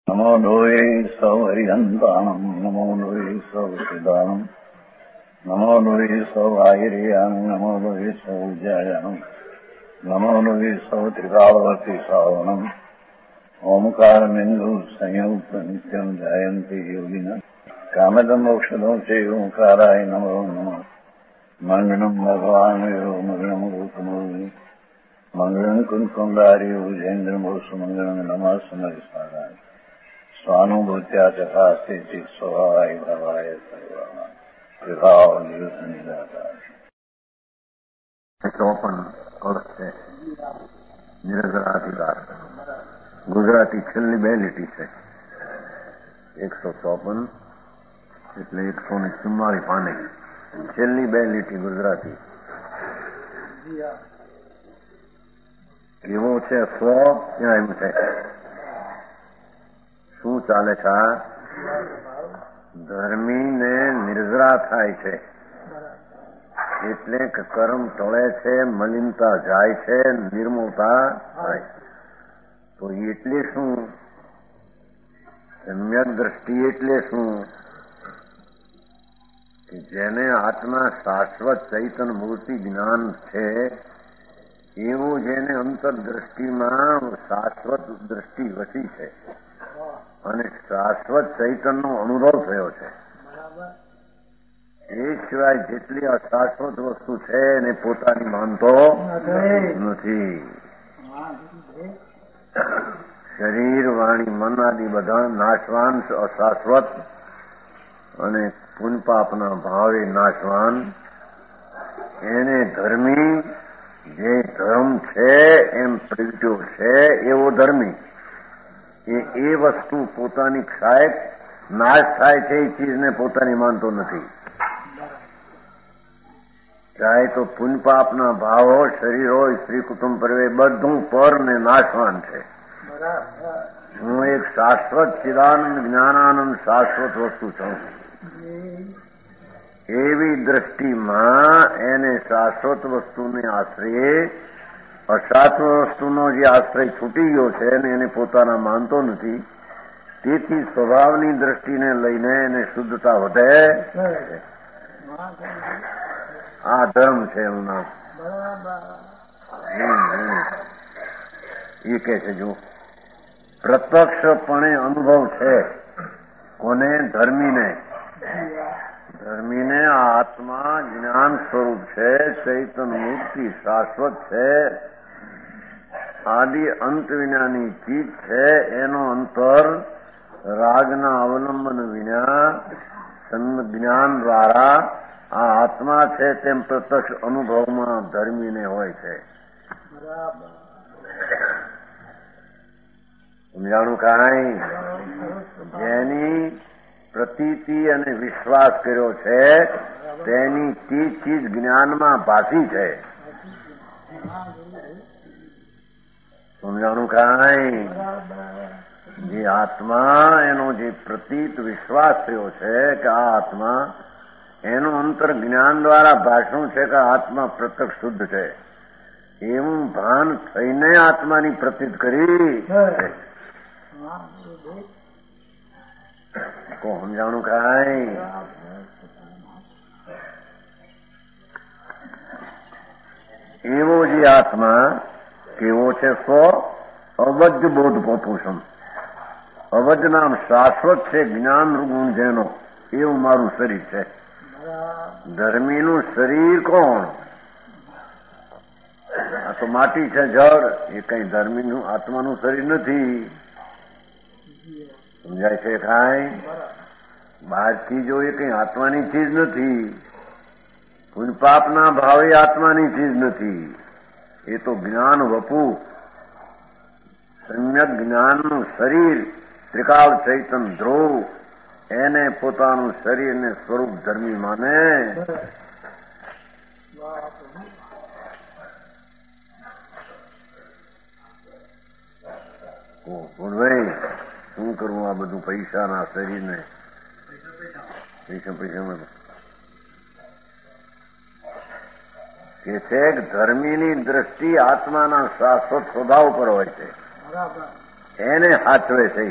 નમો લોહે સૌ હરિહંતાણમ નમો લોહે સૌ સિદાનમ નમો લોહે સૌ આયર્યાનમ નમો લોહે સૌ જયાનમ નમો લોહે સૌ ત્રિકાળવતી સાવનમ ઓમકારમિંદુ સંયુક્ત નિત્યમ જાયંતિ યોગિના કામદમ મોક્ષદો છે ઓંકારાય નમો નમઃ મંગળમ ભગવાન મંગળમ રૂપમો મંગળમ કુંકુંડાર્ય ભુજેન્દ્રમોષ મંગળમ નમઃ સમરિસ્મરાય સ્વાનુભૂત્યા ચકાસ્તે ચિત્ત સ્વભાવાય ભવાય સર્વમાં વિભાવ નિવૃત્ત નિરાકાર. 54 કળશ છે. નિરજરાધિકાર ગુજરાતી છેલ્લી 2 લીટી છે. 154 એટલે 144 પાને છેલ્લી 2 લીટી ગુજરાતી. એવો છે સ્વ ત્યાં એમ છે. શું ચાલે છે? ધર્મીને નિર્જરા થાય છે એટલે કર્મ ટળે છે, મલિનતા જાય છે, નિર્મળતા થાય. તો એટલે શું? સમ્યક દ્રષ્ટિ એટલે શું? કે જેને આત્મા શાશ્વત ચૈતન મૂર્તિ જ્ઞાન છે એવું જેને અંતરદ્રષ્ટિમાં શાશ્વત દ્રષ્ટિ વસી છે અને શાશ્વત ચૈતનનો અનુભવ થયો છે. એ સિવાય જેટલી અશાશ્વત વસ્તુ છે એને પોતાની માનતો નથી. શરીર, વાણી, મન આદિ બધા નાશવાન, અશાશ્વત અને પુણ્યપાપના ભાવે નાશવાન. એને ધર્મી જે ધર્મ છે એમ પ્રગટ્યો છે એવો ધર્મી. એ વસ્તુ પોતાની ક્ષાય નાશ થાય છે એ ચીજને પોતાની માનતો નથી. ચાહે તો પુણ્યપાપના ભાવ હોય, શરીર હોય, સ્ત્રી કુટુંબ પરિવાર, બધું પર ને નાશવાન છે. હું એક શાશ્વત ચિદાનંદ જ્ઞાનાનંદ શાશ્વત વસ્તુ છું. એવી દ્રષ્ટિમાં એને શાશ્વત વસ્તુને આશ્રય, અશાશ્વત વસ્તુનો જે આશ્રય છૂટી ગયો છે અને એને પોતાના માનતો નથી. તેથી સ્વભાવની દ્રષ્ટિને લઈને એને શુદ્ધતા વધે છે. આ ધર્મ છે એનું નામ. એ કે છે જો પ્રત્યક્ષપણે અનુભવ છે કોને? ધર્મીને. ધર્મીને આ આત્મા જ્ઞાન સ્વરૂપ છે, ચૈતન મૂર્તિ શાશ્વત છે, આદિ અંત વિનાની ચીજ છે. એનો અંતર રાગના અવલંબન વિના જ્ઞાન દ્વારા આ આત્મા છે તેમ પ્રત્યક્ષ અનુભવમાં ધર્મીને હોય છે. સમજાણું કાંઈ? જેની પ્રતીતિ અને વિશ્વાસ કર્યો છે તેની ચીજ જ્ઞાનમાં ભાષી છે. સમજાણું કાંઈ? જે આત્મા એનો જે પ્રતીત વિશ્વાસ થયો છે કે આ આત્મા, એનું અંતર જ્ઞાન દ્વારા ભાષણ છે કે આત્મા પ્રત્યક્ષ શુદ્ધ છે એવું ભાન થઈને આત્માની પ્રતીત કરી. કો સમજાણું કાંઈ? એવો જે આત્મા કેવો છે? સ્વ અવજ બોધ પોપુષમ. અવજ નામ શાશ્વત છે, જ્ઞાન ગુણ જેનો, એવું મારું શરીર છે. ધર્મીનું શરીર કોણ? આ તો માટી છે, જળ. એ કઈ ધર્મીનું આત્માનું શરીર નથી. સમજાય છે કાંઈ? બહારથી જો એ કઈ આત્માની ચીજ નથી. પુણ્યપાપના ભાવે આત્માની ચીજ નથી. એ તો જ્ઞાન વપુ, સમ્યક જ્ઞાનનું શરીર, ત્રિકાળ ચૈતન ધ્રુવ, એને પોતાનું શરીરને સ્વરૂપ ધર્મી માને. ભાઈ શું કરવું આ બધું પૈસાના શરીરને? પૈસા કે છે ધર્મીની દ્રષ્ટિ આત્માના શાશ્વત સ્વભાવ પર હોય છે. એને સાચવે છે.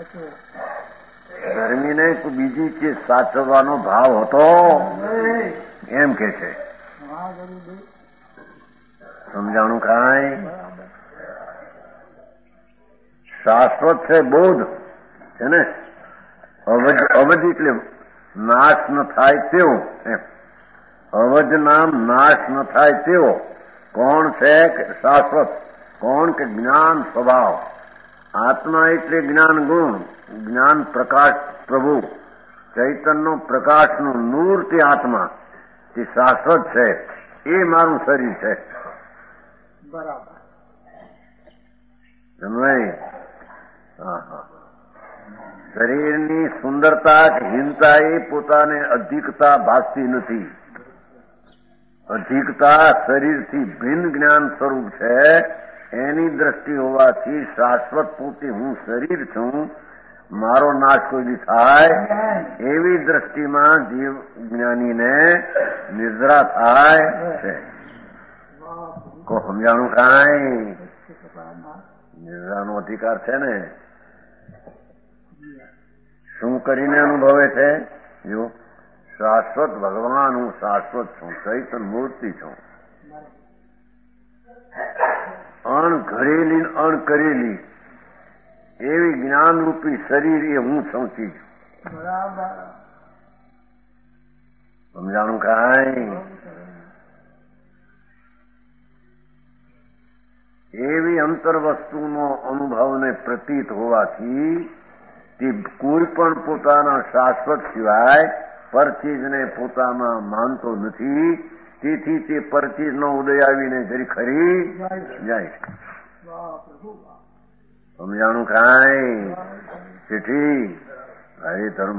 ધર્મીને બીજી ચીજ સાચવવાનો ભાવ હતો એમ કે છે. સમજાણું કાંઈ? શાશ્વત છે બોધ છે ને, અવધ એટલે નાશ ન થાય તેવો. અવધ નામ નાશ ન થાય તેવો. કોણ છે કે શાશ્વત? કોણ કે જ્ઞાન સ્વભાવ. આત્મા એટલે જ્ઞાન ગુણ, જ્ઞાન પ્રકાશ પ્રભુ, ચૈતન્ય પ્રકાશનું નૂર તે આત્મા, તે શાશ્વત છે. એ મારું શરીર છે. બરાબર. સમજાય? શરીરની સુંદરતા કે હીનતા એ પોતાને અધિકતા ભાસતી નથી. અધિકતા શરીરથી ભિન્ન જ્ઞાન સ્વરૂપ છે. એની દ્રષ્ટિ હોવાથી શાશ્વત પોતે હું શરીર છું, મારો નાશ કોઈ થાય એવી દ્રષ્ટિમાં જીવ જ્ઞાનીને નિદ્રા થાય છે. કો સમજાણું કાંઈ? નિદ્રાનો અધિકાર છે ને. શું કરીને અનુભવે છે? જો શાશ્વત ભગવાન હું શાશ્વત છું, ચૈતન્ય મૂર્તિ છું. અણઘડેલી અણકરેલી એવી જ્ઞાનરૂપી શરીર એ હું છું ચીજ. સમજાણું કાંઈ? એવી અંતર વસ્તુનો અનુભવને પ્રતીત હોવાથી તે કોઈ પણ પોતાના શાશ્વત સિવાય પરચીજને પોતામાં માનતો નથી. તેથી તે પરચીજનો ઉદય આવીને જરી ખરી જાય. સમજાણું કાંઈ? ચીઠી હરે ધર્મ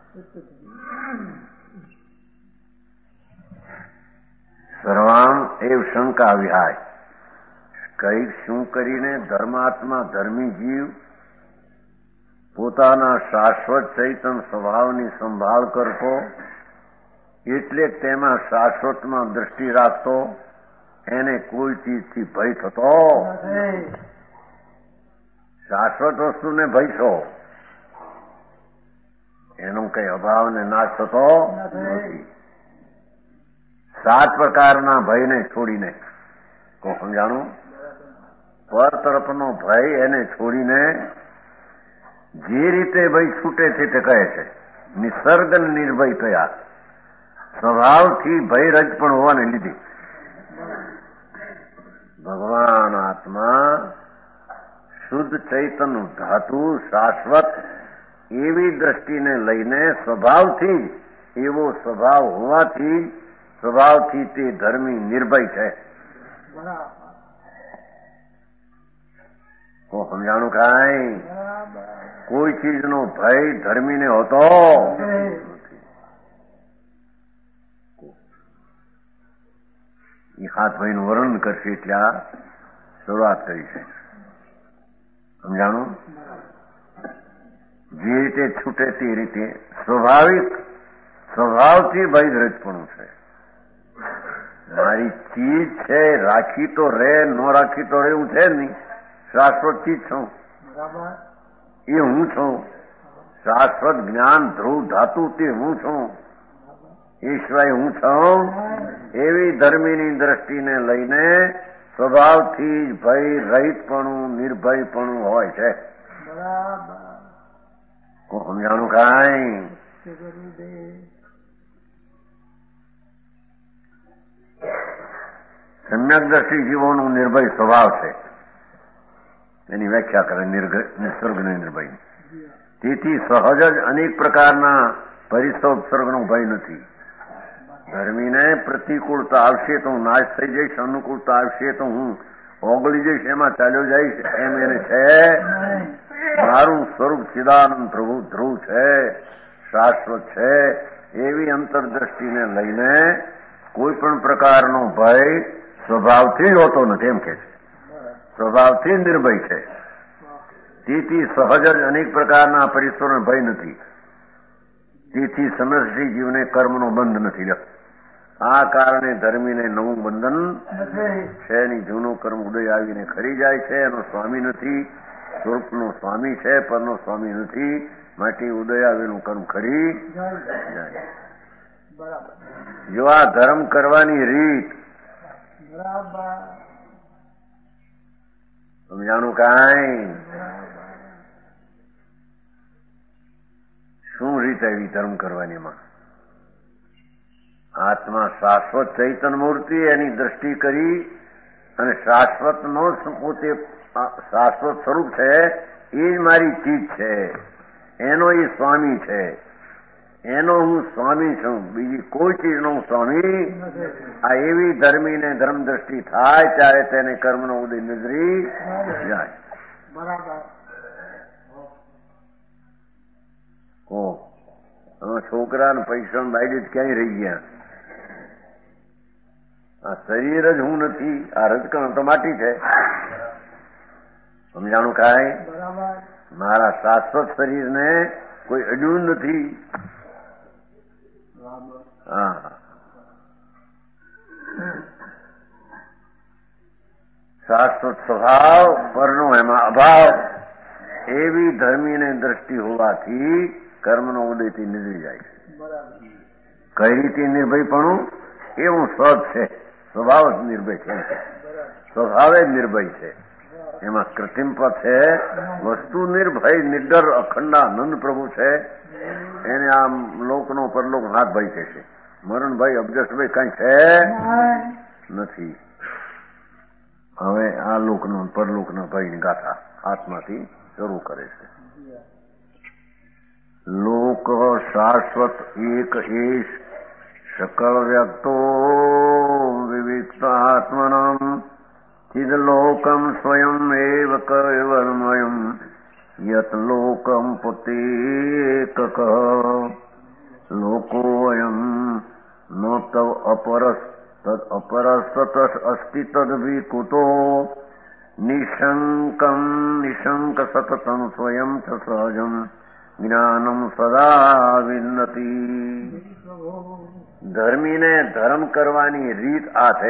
સર્વામ એવ શંકા વિહાય. કઈ શું કરીને ધર્માત્મા ધર્મી જીવ પોતાના શાશ્વત ચૈતન્ય સ્વભાવની સંભાળ કરતો, એટલે તેમાં શાશ્વતમાં દ્રષ્ટિ રાખતો, એને કોઈ ચીજથી ભય થતો. શાશ્વત વસ્તુને ભય છો, એનો કઈ અભાવ ને નાશ થતો નથી. 7 પ્રકારના ભયને છોડીને, કોઈ સમજાણું? પર તરફનો ભય એને છોડીને જે રીતે ભય છૂટે છે તે કહે છે. નિસર્ગ નિર્ભય કયા સ્વભાવથી ભય રજ પણ હોવાને લીધે ભગવાન આત્મા શુદ્ધ ચૈતન્ય ધાતુ શાશ્વત એવી દ્રષ્ટિને લઈને સ્વભાવથી એવો સ્વભાવ હોવાથી સ્વભાવથી તે ધર્મી નિર્ભય છે. સમજાણું કાંઈ? કોઈ ચીજનો ભય ધર્મીને હોતો એ હાથ ભાઈનું વર્ણન કરશે એટલે આ શરૂઆત કરી છે. સમજાણું? જે રીતે છૂટે તે રીતે સ્વભાવથી ભય રજપણું છે. મારી ચીજ છે, રાખી તો રે, ન રાખી તો રે એવું છે નહીં. શાશ્વત ચીજ છું એ હું છું. શાશ્વત જ્ઞાન ધ્રુવ ધાતુ તે હું છું. ઈશ્વર હું છું. એવી ધર્મીની દ્રષ્ટિને લઈને સ્વભાવથી જ ભય રહિતપણું નિર્ભયપણું હોય છે. સમજાણું કાંઈ? સમ્યકદર્શી જીવોનું નિર્ભય સ્વભાવ છે. એની વ્યાખ્યા કરે નિસર્ગને નિર્ભય. તેથી સહજ જ અનેક પ્રકારના પરિસોપસર્ગનો ભય નથી. ધર્મીને પ્રતિકૂળતા આવશે તો હું નાશ થઈ જઈશ, અનુકૂળતા આવશે તો હું ઓગળી જઈશ, એમાં ચાલ્યો જઈશ એમ એને છે. મારું સ્વરૂપ ચિદાનંદ પ્રભુ ધ્રુવ છે, શાશ્વત છે. એવી અંતરદ્રષ્ટિને લઈને કોઈ પણ પ્રકારનો ભય સ્વભાવથી જ હોતો નથી એમ કે છે. સ્વભાવથી નિર્ભય છે. તેથી સહજ જ અનેક પ્રકારના પરિસરનો ભય નથી. તેથી સમષ્ટિ જીવને કર્મનો બંધ નથી. આ કારણે ધર્મીને નવું બંધન છે. એની જૂનું કર્મ ઉદય આવીને ખરી જાય છે. એનો સ્વામી નથી. સ્વરૂપનો સ્વામી છે, પરનો સ્વામી નથી. માટે ઉદયાવેનું કર્મ ખરી જાય. જો આ ધર્મ કરવાની રીત સમજાણું કાંઈ? શું રીત આવી ધર્મ કરવાની? માં આત્મા શાશ્વત ચૈતન મૂર્તિ એની દ્રષ્ટિ કરી અને શાશ્વતનો પોતે શાશ્વત સ્વરૂપ છે, એ જ મારી ચીજ છે, એનો એ સ્વામી છે, એનો હું સ્વામી છું, બીજી કોઈ ચીજનો હું સ્વામી. આ એવી ધર્મીને ધર્મ દ્રષ્ટિ થાય ત્યારે તેને કર્મનો ઉદય નજરી જાય. છોકરાને પૈસા બાયડી જ ક્યાંય રહી ગયા? આ શરીર જ હું નથી, આ રજકણ તો માટી છે. સમજાણું કાંઈ? મારા શાશ્વત શરીરને કોઈ અડ્યું નથી. હા, શાશ્વત સ્વભાવ, પરનો એમાં અભાવ, એવી ધર્મીને દ્રષ્ટિ હોવાથી કર્મનો ઉદયથી નીકળી જાય છે. કઈ રીતે નિર્ભયપણું? એવું સદ છે, સ્વભાવ જ નિર્ભય છે, સ્વભાવે જ નિર્ભય છે. એમાં કૃત્રિમ પદ છે, વસ્તુ નિર્ભય, નિડર, અખંડાનંદ પ્રભુ છે. એને આમ લોકનો પરલોક નાથભાઈ કહે છે, મરણભાઈ અબજસભાઈ કઈ છે નથી. હવે આ લોકનો પરલોકના ભાઈની ગાથા આત્માથી શરૂ કરે છે. લોક શાશ્વત એક એશ સકળ વ્યક્તો વિવિક્ત આત્મનમ ચિદલોકમ સ્વયં એવ કૈવલમયમ યત લોકમ પુતેકક લોકોયમ નો તવ અપરસ તદ અપરસ્તત અસ્તિ તદ વિકુતો નિશંકમ નિશંક સતતમ સ્વયં ચ સહજમ જ્ઞાનમ સદા વિન્નતી. ધર્મીને ધર્મ કરવાની રીત આ છે.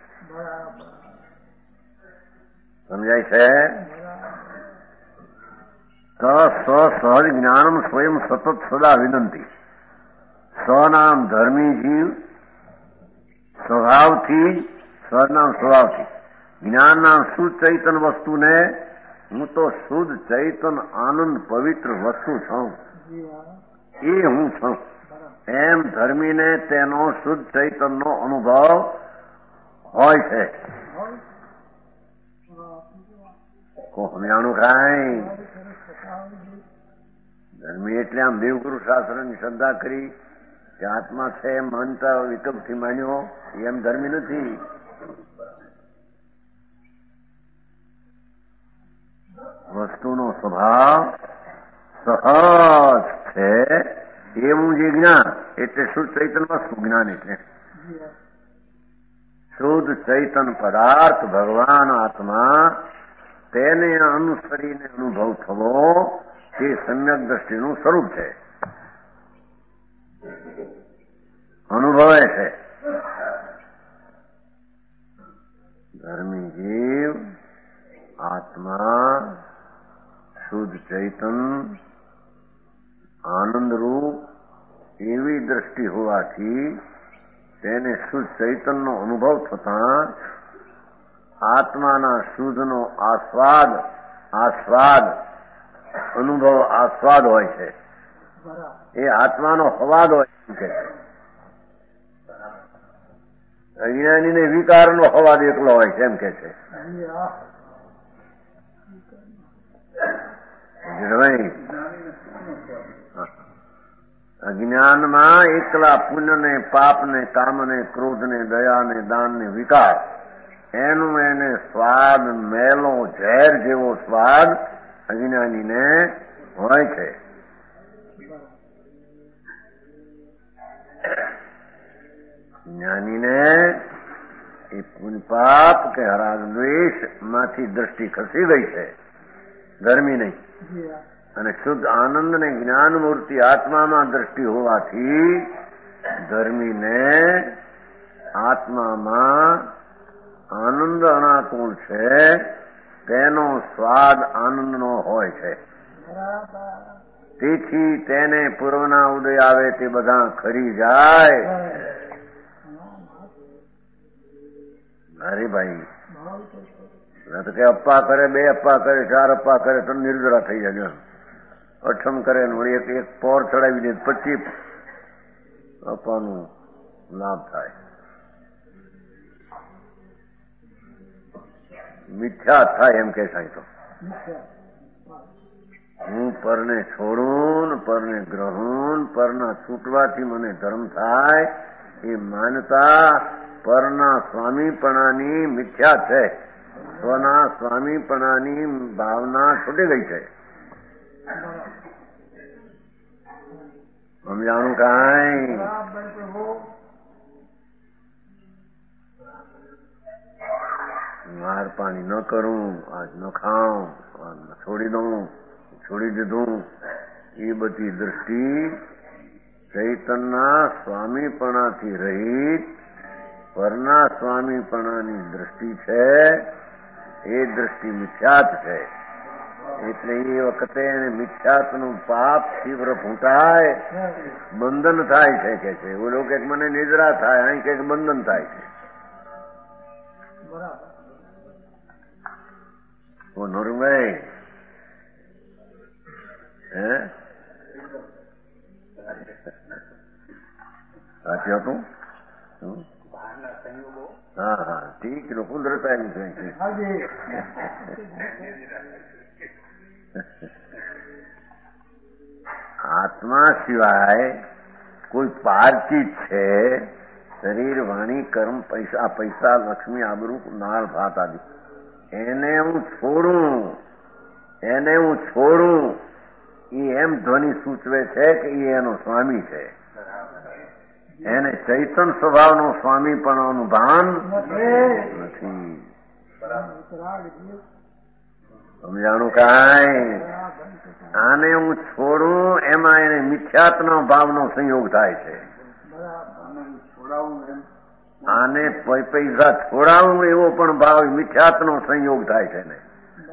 સમજાય છે? સહજ જ્ઞાનમ સ્વયં સતત સદા વિનંતી. સ્વનામ ધર્મી જીવ સ્વભાવથી, સ્વનામ સ્વભાવથી, જ્ઞાનના શુદ્ધ ચૈતન વસ્તુને હું તો શુદ્ધ ચૈતન આનંદ પવિત્ર વસ્તુ છું, એ હું છું, એમ ધર્મીને તેનો શુદ્ધ ચૈતનનો અનુભવ હોય છે. સમજાણું કાંઈ? ધર્મી એટલે આમ દેવગુરુ શાસ્ત્રની શ્રદ્ધા કરી કે આત્મા છે એમ માનતા વિકલ્પથી માન્યો, એમ ધર્મી નથી. વસ્તુનો સ્વભાવ સહજ છે એવું જે જ્ઞાન, એટલે શુદ્ધ ચૈતન વસ્તુ જ્ઞાન, એટલે શુદ્ધ ચૈતન પદાર્થ ભગવાન આત્મા, તેને અનુસરીને અનુભવ થવો તે સમ્યક દ્રષ્ટિનું સ્વરૂપ છે, અનુભવે છે. ધર્મી જીવ આત્મા શુદ્ધ ચૈતન આનંદરૂપ એવી દ્રષ્ટિ હોવાથી તેને શુદ્ધ ચૈતનનો અનુભવ થતા આત્માના શુદ્ધનો આસ્વાદ અનુભવ આસ્વાદ હોય છે. એ આત્માનો હવાદ હોય એમ કે છે. અજ્ઞાનીને વિકારનો હવાદ એકલો હોય છે એમ કે છે. અજ્ઞાનમાં એકલા પુણ્યને, પાપને, કામને, ક્રોધને, દયાને, દાનને, વિકાર, એનું એને સ્વાદ, મેલો ઝેર જેવો સ્વાદ અજ્ઞાનીને હોય છે. જ્ઞાનીને એ પુણ્ય કે હરાગ દ્વેષ માંથી દ્રષ્ટિ ખસી ગઈ છે, ધર્મી નહીં. અને શુદ્ધ આનંદ ને જ્ઞાન મૂર્તિ આત્મામાં દ્રષ્ટિ હોવાથી ધર્મીને આત્મામાં આનંદ અનાકુળ છે તેનો સ્વાદ આનંદનો હોય છે. તેથી તેને પૂર્વના ઉદય આવે તે બધા ખરી જાય. અરે ભાઈ, તો કે અપ્પા કરે, 2 અપ્પા કરે, 4 અપ્પા કરે તો નિર્જરા થઈ જાય. 8મ કરે ને વળી એક પોર ચડાવી દે 25 અપ્પાનું લાભ થાય. મિથ્યા થાય એમ કે સાંઈ તો હું પરને છોડું ને પરને ગ્રહણ, પરના છૂટવાથી મને ધર્મ થાય એ માનતા પરના સ્વામીપણાની મિથ્યા છે. સ્વના સ્વામીપણાની ભાવના છૂટી ગઈ છે. સમજાણું કાંઈ? આહાર પાણી ન કરું, આજ ન ખાઉં, છોડી દઉં, છોડી દીધું, એ બધી દૃષ્ટિ ચૈતનના સ્વામીપણાથી રહિત પરના સ્વામીપણાની દૃષ્ટિ છે. એ દૃષ્ટિ મિથ્યાત છે. એટલે એ વખતે એને મિથ્યાતનું પાપ તીવ્ર ફૂંટાય, બંધન થાય છે કે છે. ઓલો કે મને નિદ્રા થાય, અહીં કે બંધન થાય છે. ઓ નરુભાઈ, સાચું હતું? હા હા, ઠીક છે. કુદરત આવી છે. આત્મા સિવાય કોઈ પારચીત છે. શરીર, વાણી, કર્મ, પૈસા, લક્ષ્મી, આબરૂ, નાળ, ભાત આદિ એને હું છોડું એ એમ ધ્વનિ સૂચવે છે કે એ એનો સ્વામી છે. એને ચૈતન સ્વભાવનો સ્વામીપણાનું ભાન નથી. સમજાણું કાંઈ? આને હું છોડું એમાં એને મિથ્યાત્મના ભાવનો સંયોગ થાય છે. આને પૈસા છોડાવું એવો પણ ભાવ મિથ્યાત્મનો સંયોગ થાય છે ને.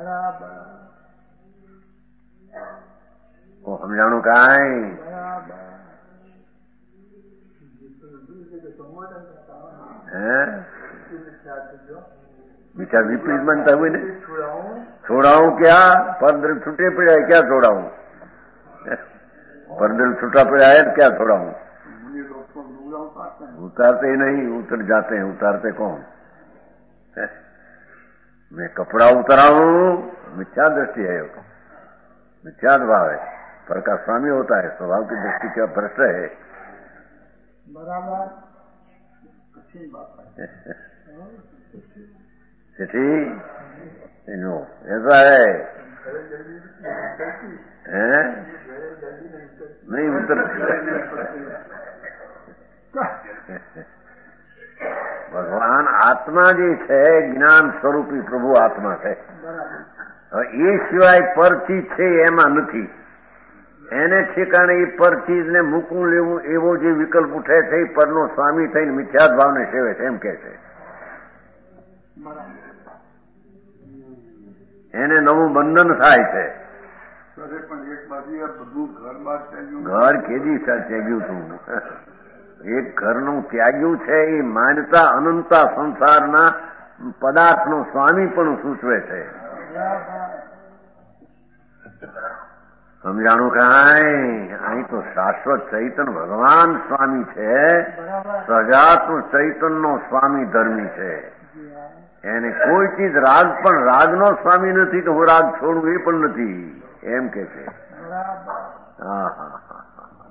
સમજાણું કાંઈ? બીજા વિપરીત બનતા હોય ને. છોડાવું ક્યાં? પરદલ છૂટે પડ્યા ક્યાં છોડાવું? પરદલ છૂટા પડ્યા ક્યાં છોડાવું? उतारते ही नहीं, उतर जाते हैं. उतारते कौन? मैं कपड़ा उतरा हूं, मिथ्या दृष्टि है, मिथ्या भाव है. पर का स्वामी होता है, स्वभाव की दृष्टि क्या भ्रष्ट है. बराबर, अच्छी बात है. ऐसा है नहीं उतर. ભગવાન આત્મા જે છે જ્ઞાન સ્વરૂપી પ્રભુ આત્મા છે. એ સિવાય પર ચીજ છે એમાં નથી. એને ઠેકાણે એ પર ચીજને મૂકવું લેવું એવો જે વિકલ્પ ઉઠે છે એ પરનો સ્વામી થઈને મિથ્યાત ભાવને સેવે છે એમ કે છે. એને નવું બંધન થાય છે. ઘર કેદી ત્યાગ્યું તું? એક ઘરનું ત્યાગ્યું છે એ માનતા અનંતા સંસારના પદાર્થનું સ્વામી પણ સૂચવે છે. સમજાણું કાંઈ? અહીં તો શાશ્વત ચૈતન ભગવાન સ્વામી છે. સજાત્મ ચૈતનનો સ્વામી ધર્મી છે. એને કોઈ ચીજ રાગ પણ રાગનો સ્વામી નથી તો હું રાગ છોડું એ પણ નથી એમ કે છે. હા હા હા,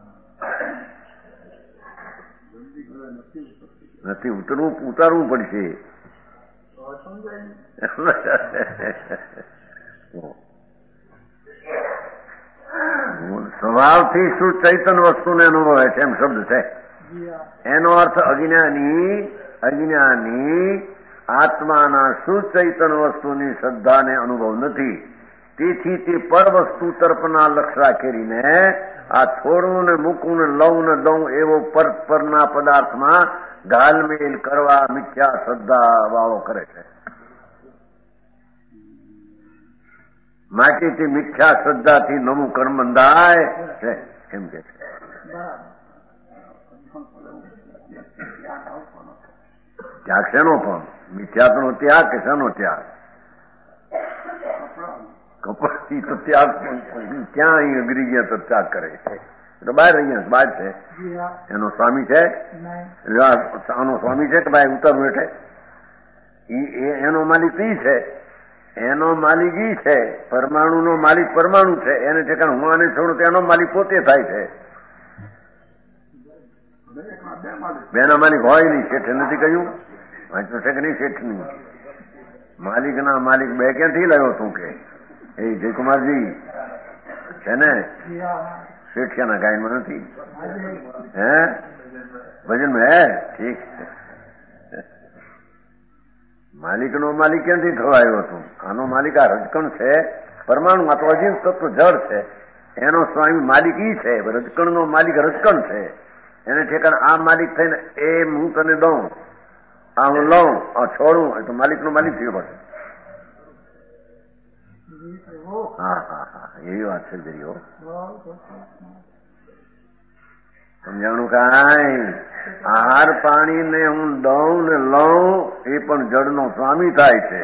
નથી ઉતારવું પડશે. સ્વભાવથી શું ચૈતન વસ્તુને અનુભવે છે એમ શબ્દ છે. એનો અર્થ અજ્ઞાની આત્માના સુચૈતન વસ્તુની શ્રદ્ધાને અનુભવ નથી. તેથી તે પર વસ્તુ તરફના લક્ષ્ય રાખીને આ છોડવું ને મૂકવું ને લઉં ને દઉં એવો પરના પદાર્થમાં ઘાલમેલ કરવા મિથ્યા શ્રદ્ધા વાળો કરે છે. માટીથી મિથ્યા શ્રદ્ધાથી નવું કર્મ બંધાય છે એમ કે છે. ત્યાગ શેનો પણ? મિથ્યાનો ત્યાગ કે શેનો ત્યાગ? કપડથી તો ત્યાગ ક્યાં અહીં અઘરી ગયા તો ત્યાગ કરે છે? તો બહાર અહીંયા બહાર છે. એનો સ્વામી છે? આનો સ્વામી છે કે ભાઈ ઉતરવું એટલે એનો માલિક ઈ છે, એનો માલિક ઈ છે. પરમાણુ નો માલિક પરમાણુ છે, એને ઠેકાણ હું આને છોડું તો એનો માલિક પોતે થાય છે. બેના માલિક હોય નહીં. શેઠે નથી કહ્યું? વાંચ્યું છે કે નહીં? શેઠની માલિક ના માલિક બે ક્યાંથી લાવ્યો તું કે? એ જયકુમારજી છે ને, શેઠિયાના ગાયનમાં નથી હે? ભજનમાં હે? ઠીક છે. માલિકનો માલિક ક્યાંથી થવાયો હતું? આનો માલિક આ રજકણ છે, પરમાણુ આ તો અજીવ તત્વ જળ છે. એનો સ્વામી માલિક ઈ છે, રજકણનો માલિક રજકણ છે. એને ઠેકાણ આ માલિક થઈને એ હું તને દઉં, આ હું લઉં, આ છોડું, એ તો માલિકનો માલિક થયો પડે. હા હા હા, એવી વાત છે જરીઓ. સમજાણું કાંઈ? આહાર પાણીને હું દઉં ને લઉં એ પણ જળનો સ્વામી થાય છે.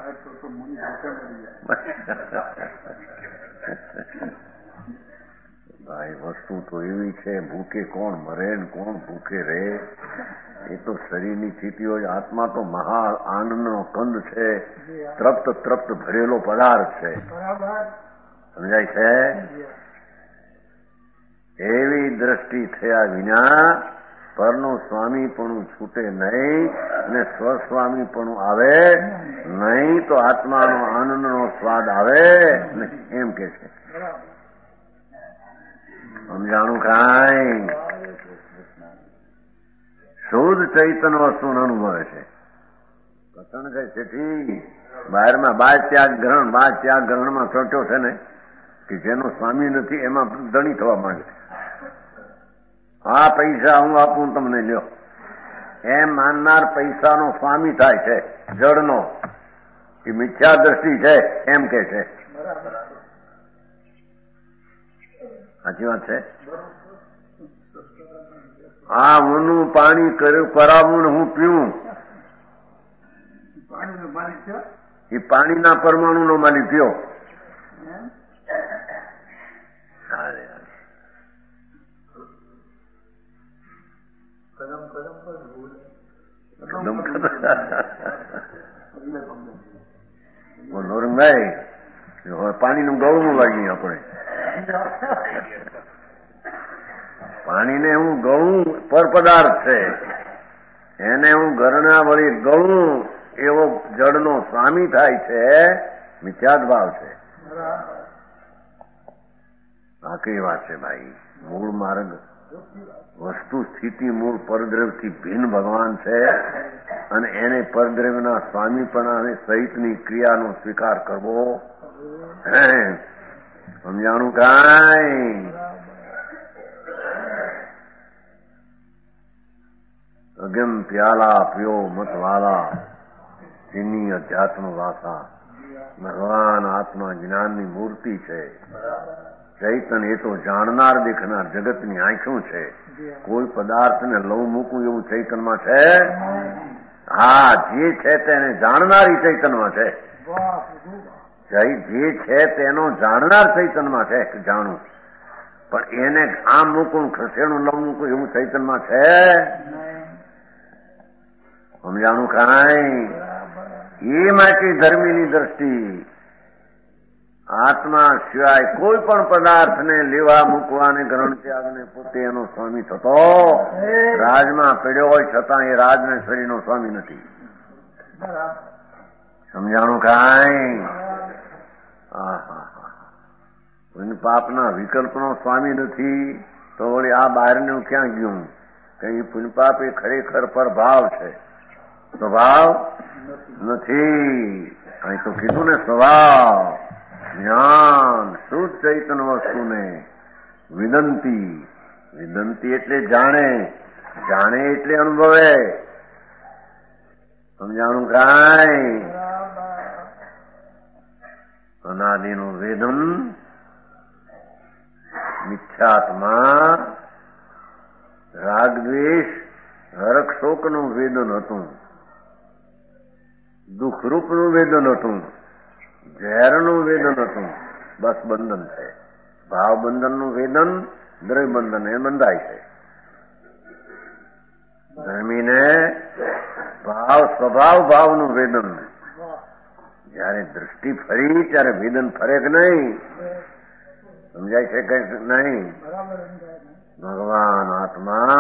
ભાઈ વસ્તુ તો એવી છે, ભૂખે કોણ મરે ને કોણ ભૂખે રહે એ તો શરીરની સ્થિતિઓ. આત્મા તો મહા આનંદનો કંદ છે, તૃપ્ત તૃપ્ત ભરેલો પદાર્થ છે. સમજાય છે? એવી દ્રષ્ટિ થયા વિના પરનું સ્વામીપણું છૂટે નહીં અને સ્વસ્વામીપણું આવે નહીં તો આત્માનો આનંદનો સ્વાદ આવે એમ કે છે. સમજાણું કાંઈ? શુદ્ધ ચૈતન વસ્તુને અનુભવે છે. કથન કહે છે બહારમાં બાર ત્યાગ ગ્રહણમાં ચોટ્યો છે ને કે જેનો સ્વામી નથી એમાં ધણી થવા માંગે. આ પૈસા હું આપું તમને લ્યો એમ માનનાર પૈસાનો સ્વામી થાય છે. જળનો એ મિથ્યા દ્રષ્ટિ છે એમ કે છે. સાચી વાત છે? આ હું પાણી કરાવું ને હું પીવું, એ પાણીના પરમાણુનો માલિક થયો. નોરંગભાઈ પાણીનું ગળું લાગી આપણે. પાણીને હું ગળું પર પદાર્થ છે, એને હું ઘરના વળી ગળું એવો જળનો સ્વામી થાય છે. મિથ્યાદ ભાવ છે. આ કઈ વાત છે ભાઈ? મૂળ માર્ગ વસ્તુ સ્થિતિ મૂળ પરદ્રવ્યથી ભિન્ન ભગવાન છે અને એને પરદ્રવ્યના સ્વામીપણા અને સહિતની ક્રિયાનો સ્વીકાર કરવો. સમજાણું કાંઈ? અગમ પ્યાલા પ્યો મતવાલા ચીની અધ્યાત્મ વાસા. ભગવાન આત્મા જ્ઞાનની મૂર્તિ છે. ચૈતન એ તો જાણનાર દેખનાર જગતની આંખું છે. કોઈ પદાર્થને લઉં મૂકું એવું ચૈતનમાં છે? હા, જે છે તેને જાણનારી ચૈતનમાં છે. જે છે તેનો જાણનાર ચૈતનમાં છે. જાણું પણ એને આમ મૂકું ખસેણું લઉં મૂકું એવું ચૈતનમાં છે? સમજાણું કાંઈ? એ માટે ધર્મીની દ્રષ્ટિ આત્મા સિવાય કોઈ પણ પદાર્થને લેવા મૂકવાને ગ્રહણ ત્યાગને પોતે એનો સ્વામી થતો રાજમાં પડ્યો હોય છતાં એ રાજને શરીરનો સ્વામી નથી. સમજાણું કાંઈ? પુણ્યપાપના વિકલ્પનો સ્વામી નથી તો વળી આ બહારનું ક્યાં ગયું? કઈ પુણ્યપાપ એ ખરેખર પરભાવ છે, સ્વભાવ નથી. અહીં તો કીધું ને સ્વભાવ જ્ઞાન શુદ્ધ ચૈતન વસ્તુને વિદંતી. વિદંતી એટલે જાણે, જાણે એટલે અનુભવે. સમજાણું કાંઈ? અનાદિનું વેદન, મિથ્યાત્મા, રાગદ્વેષ, હરખ શોકનું વેદન હતું, દુઃખરૂપનું વેદન હતું, ઝેરનું વેદન હતું. બસ બંધન છે. ભાવ બંધનનું વેદન, દ્રવ્ય બંધન એ બંધાય છે. ધર્મીને સ્વભાવ ભાવનું વેદન. જયારે દ્રષ્ટિ ફરી ત્યારે વેદન ફરે કે નહીં? સમજાય છે કે નહીં? ભગવાન આત્મા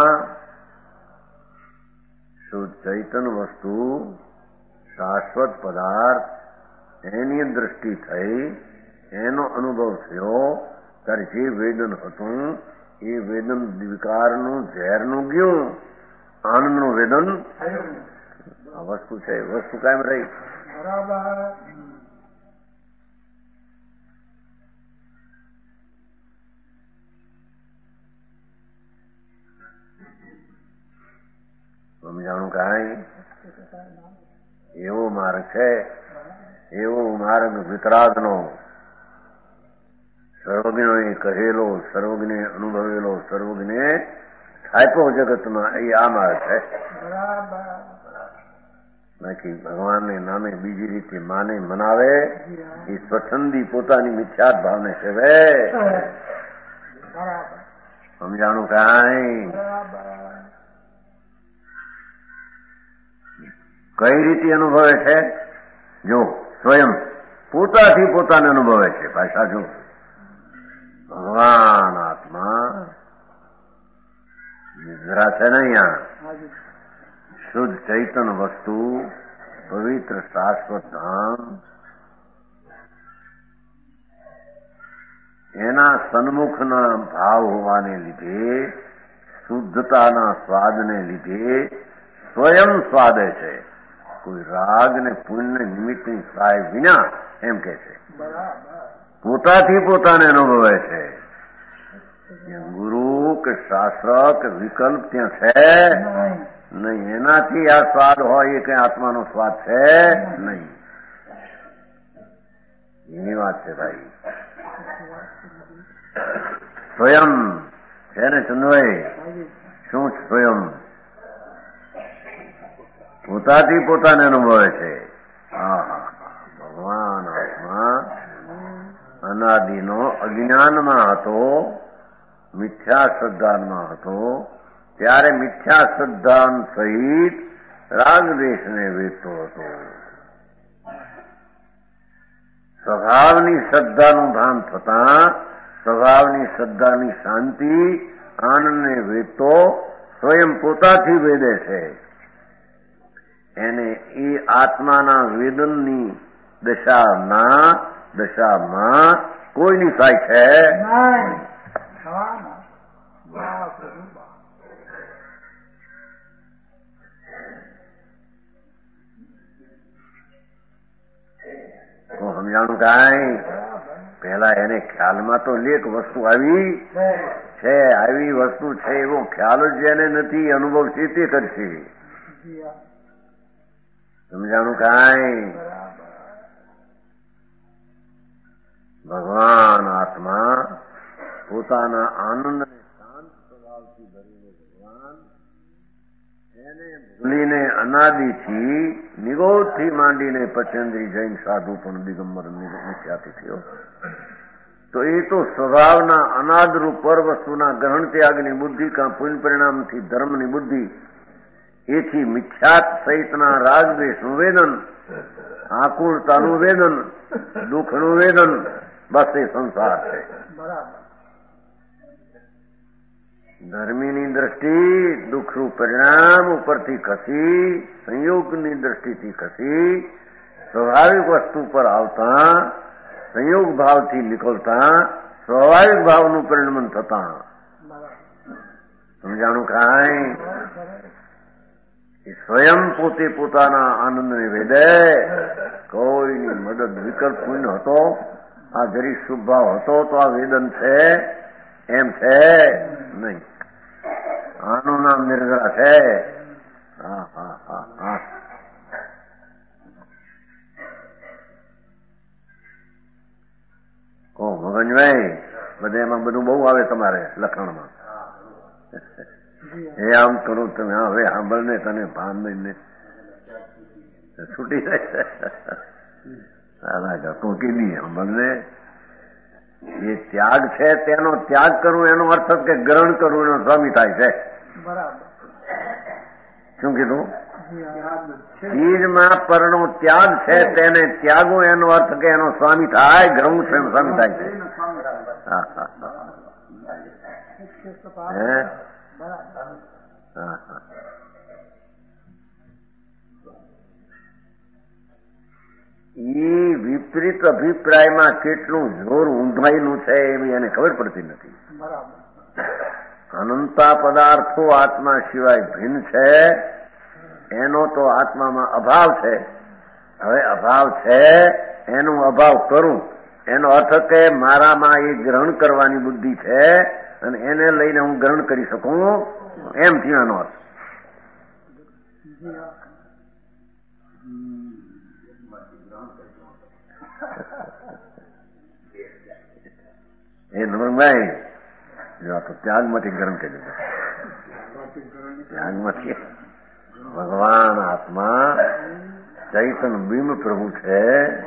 શુદ્ધ ચૈતન વસ્તુ, શાશ્વત પદાર્થ, એની દ્રષ્ટિ થઈ, એનો અનુભવ થયો ત્યારે જે વેદન હતું એ વેદન વિકારનું, ઝેરનું ગયું, આનંદનું વેદન આ વસ્તુ છે. વસ્તુ કાયમ રહી. બરાબર. સમજાણું કાંઈ? એવો માર્ગ છે, એવો માર્ગ વિતરાગનો, સર્વજ્ઞોએ કહેલો, સર્વજ્ઞે અનુભવેલો, સર્વજ્ઞે થાપ્યો જગતમાં, એ આ માર્ગ છે. બાકી ભગવાનને નામે બીજી રીતે માને મનાવે એ સ્વચ્છંદી પોતાની મિથ્યાત ભાવને સેવે. સમજાણું કાંઈ? કઈ રીતે અનુભવે છે? જો સ્વયં પોતાથી પોતાને અનુભવે છે. ભાષા જો ભગવાન આત્મા નિદ્રા છે ને અહીંયા, શુદ્ધ ચૈતન વસ્તુ, પવિત્ર શાશ્વત ધામ, એના સન્મુખના ભાવ હોવાને લીધે, શુદ્ધતાના સ્વાદને લીધે સ્વયં સ્વાદે છે. કોઈ રાગ ને પુણ્ય નિમિત્તની સહાય વિના એમ કે છે. પોતાથી પોતાને અનુભવે છે. ગુરુ કે શાસ્ત્ર કે વિકલ્પ ત્યાં છે નહીં. એનાથી આ સ્વાદ હોય એ કઈ આત્માનો સ્વાદ છે નહીં. એની વાત છે ભાઈ. સ્વયં છે ને ચંદ્રભાઈ? શું સ્વયં પોતાથી પોતાને અનુભવે છે. ભગવાન આત્મા અનાદિનો અજ્ઞાનમાં હતો, મિથ્યા શ્રદ્ધાનમાં હતો, ત્યારે મિથ્યા શ્રદ્ધાન સહિત રાગદ્વેષને વેચતો હતો. સ્વભાવની શ્રદ્ધાનું ભાન થતાં સ્વભાવની શ્રદ્ધાની શાંતિ, આનંદને વેચતો સ્વયં પોતાથી વેદે છે. એને એ આત્માના વેદનની દશામાં કોઈની સહાય છે નહીં. હું સમજાણું કાંઈ? પેલા એને ખ્યાલમાં તો લેખ વસ્તુ આવી છે, આવી વસ્તુ છે એવો ખ્યાલ જ જેને નથી, અનુભવ છે તે કરશે. સમજાણું કાંઈ? ભગવાન આત્મા પોતાના આનંદ અને શાંત સ્વભાવથી ભરીને ભગવાન એને ભૂલીને અનાદિથી નિગોદથી માંડીને પચેન્દ્રી જૈન સાધુ પણ દિગંબર મિથ્યાથી થયો. તો એ તો સ્વભાવના અનાદરૂપ પર વસ્તુના ગ્રહણ ત્યાગની બુદ્ધિ કા પુણ્ય પરિણામથી ધર્મની બુદ્ધિ, એથી મિથ્યાત સહિતના રાગદ્વેષનું વેદન, આકુળતાનું વેદન, દુઃખનું વેદન, બસ એ સંસાર છે. ધર્મીની દ્રષ્ટિ દુઃખનું પરિણામ ઉપરથી ખસી, સંયોગની દ્રષ્ટિથી ખસી, સ્વાભાવિક વસ્તુ પર આવતા, સંયોગ ભાવથી નીકળતા, સ્વાભાવિક ભાવનું પરિણમન થતા. સમજાણું કાંઈ? સ્વયં પોતે પોતાના આનંદને વેદે, કોઈની મદદ વિકલ્પ કોઈ હતો, આ જરી શુભ ભાવ હતો તો આ વેદન છે એમ છે નહીં. આનું નામ નિર્જરા છે. ભંજભાઈ બધે એમાં બધું બહુ આવે તમારે લખાણમાં. એ આમ કરું તમે હવે સાંભળ ને તને ભાન ને છૂટી જાય. ટોકી નહીં સાંભળ ને. એ ત્યાગ છે તેનો ત્યાગ કરવું એનો અર્થ કે ગ્રહણ કરવું એનો સ્વામી થાય છે. શું કીધું? ચીજમાં પરનો ત્યાગ છે તેને ત્યાગો એનો અર્થ કે એનો સ્વામી થાય, ગ્રહણ છે એનો સ્વામી થાય છે. ઈ વિપરીત અભિપ્રાયમાં કેટલું જોર ઊંધાયેલું છે એ બી એને ખબર પડતી નથી. અનંતા પદાર્થો આત્મા સિવાય ભિન્ન છે એનો તો આત્મામાં અભાવ છે. હવે અભાવ છે એનો અભાવ કરું એનો અર્થ કે મારામાં એ ગ્રહણ કરવાની બુદ્ધિ છે અને એને લઈને હું ગ્રહણ કરી શકું એમ થયો એનો અર્થ. એ નમરભાઈ તો ત્યાગમાંથી ગ્રહણ કરી દીધું. ત્યાગમાંથી ભગવાન આત્મા ચૈતન બિંબ પ્રભુ છે,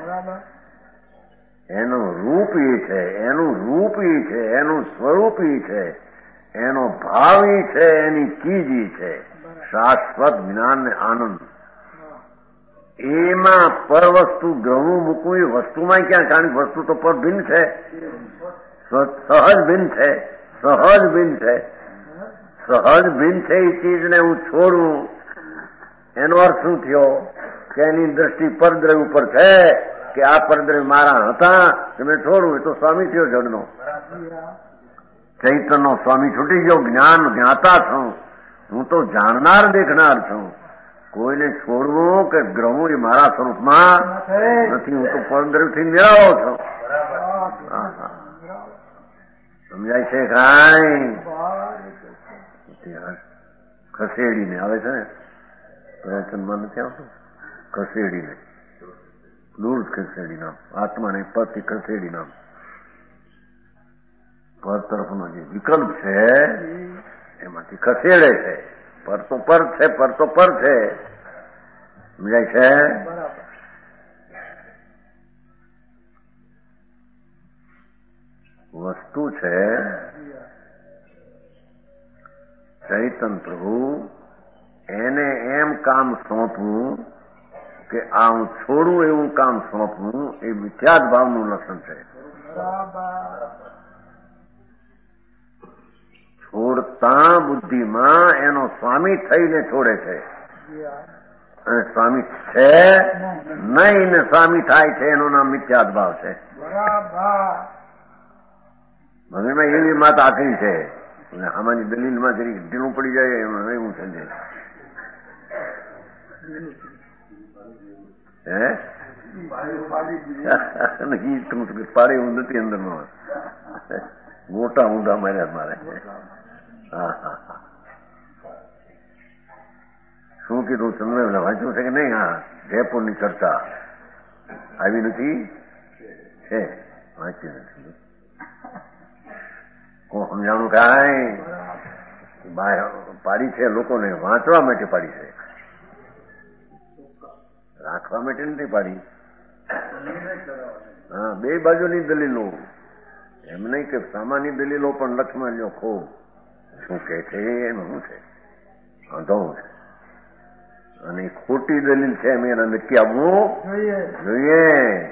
એનું રૂપ એ છે, એનું રૂપ એ છે, એનું સ્વરૂપ એ છે, એનો ભાવ એ છે, એની ચીજ એ છે શાશ્વત જ્ઞાન ને આનંદ. એમાં પર વસ્તુ ગ્રહણું મૂકવું એ વસ્તુમાં ક્યાં? કારણ કે વસ્તુ તો પર ભિન્ન છે, સહજ ભિન્ન છે, સહજ ભિન્ન છે, સહજ ભિન્ન છે. એ ચીજને હું છોડું એનો અર્થ શું થયો કે એની દ્રષ્ટિ પરદ્રવ્ય ઉપર છે કે આ પરદ્રવ્ય મારા હતા તમે છોડું એ તો સ્વામી થયો જડનો. ચૈતનનો સ્વામી છૂટી ગયો. જ્ઞાન જ્ઞાતા છું, હું તો જાણનાર દેખનાર છું. કોઈને છોડવું કે ગ્રહવું એ મારા સ્વરૂપમાં નથી. હું તો પરદ્રવ્યથી મેળવો છું. સમજાય છે? કાંઈ ખસેડીને આવે છે ને પ્રવચનમાં નથી આવતું? ખસેડીને દૂર ખસેડી નામ આત્માને પદથી ખસેડી નામ પદ તરફનો જે વિકલ્પ છે એમાંથી ખસેડે છે. પર તો પર છે, પર તો પર છે. સમજાય છે? વસ્તુ છે ચૈતન પ્રભુ, એને એમ કામ સોંપવું કે આ હું છોડું એવું કામ સોંપવું એ મિથ્યાદ ભાવનું લક્ષણ છે. છોડતા બુદ્ધિમાં એનો સ્વામી થઈને છોડે છે અને સ્વામી છે નહીં ને સ્વામી થાય છે એનું નામ મિથ્યાદ ભાવ છે. ભગવાનમાં એવી વાત આખરી છે. આમાંની દલીલમાં જરી ઢીલું પડી જાય એવું સમજે. પાડે એવું નથી અંદરમાં. મોટા ઊંધા માર્યા મારે. હા હા હા. શું કીધું ચંદ્ર વાંચ્યું છે કે નહીં? હા, જયપુરની ચર્ચા આવી નથી છે, વાંચી નથી. કોણ સમજાણું? કાંઈ પાડી છે લોકોને વાંચવા માટે પાડી છે, રાખવા માટે નથી પાડી. હા, બે બાજુની દલીલો. એમ નહીં કે સામાન્ય દલીલો પણ લક્ષમાં લ્યો ખૂબ. શું કે છે એનું શું છે? વાંધો છે. અને ખોટી દલીલ છે એમ એના નક્કી આવવું જોઈએ.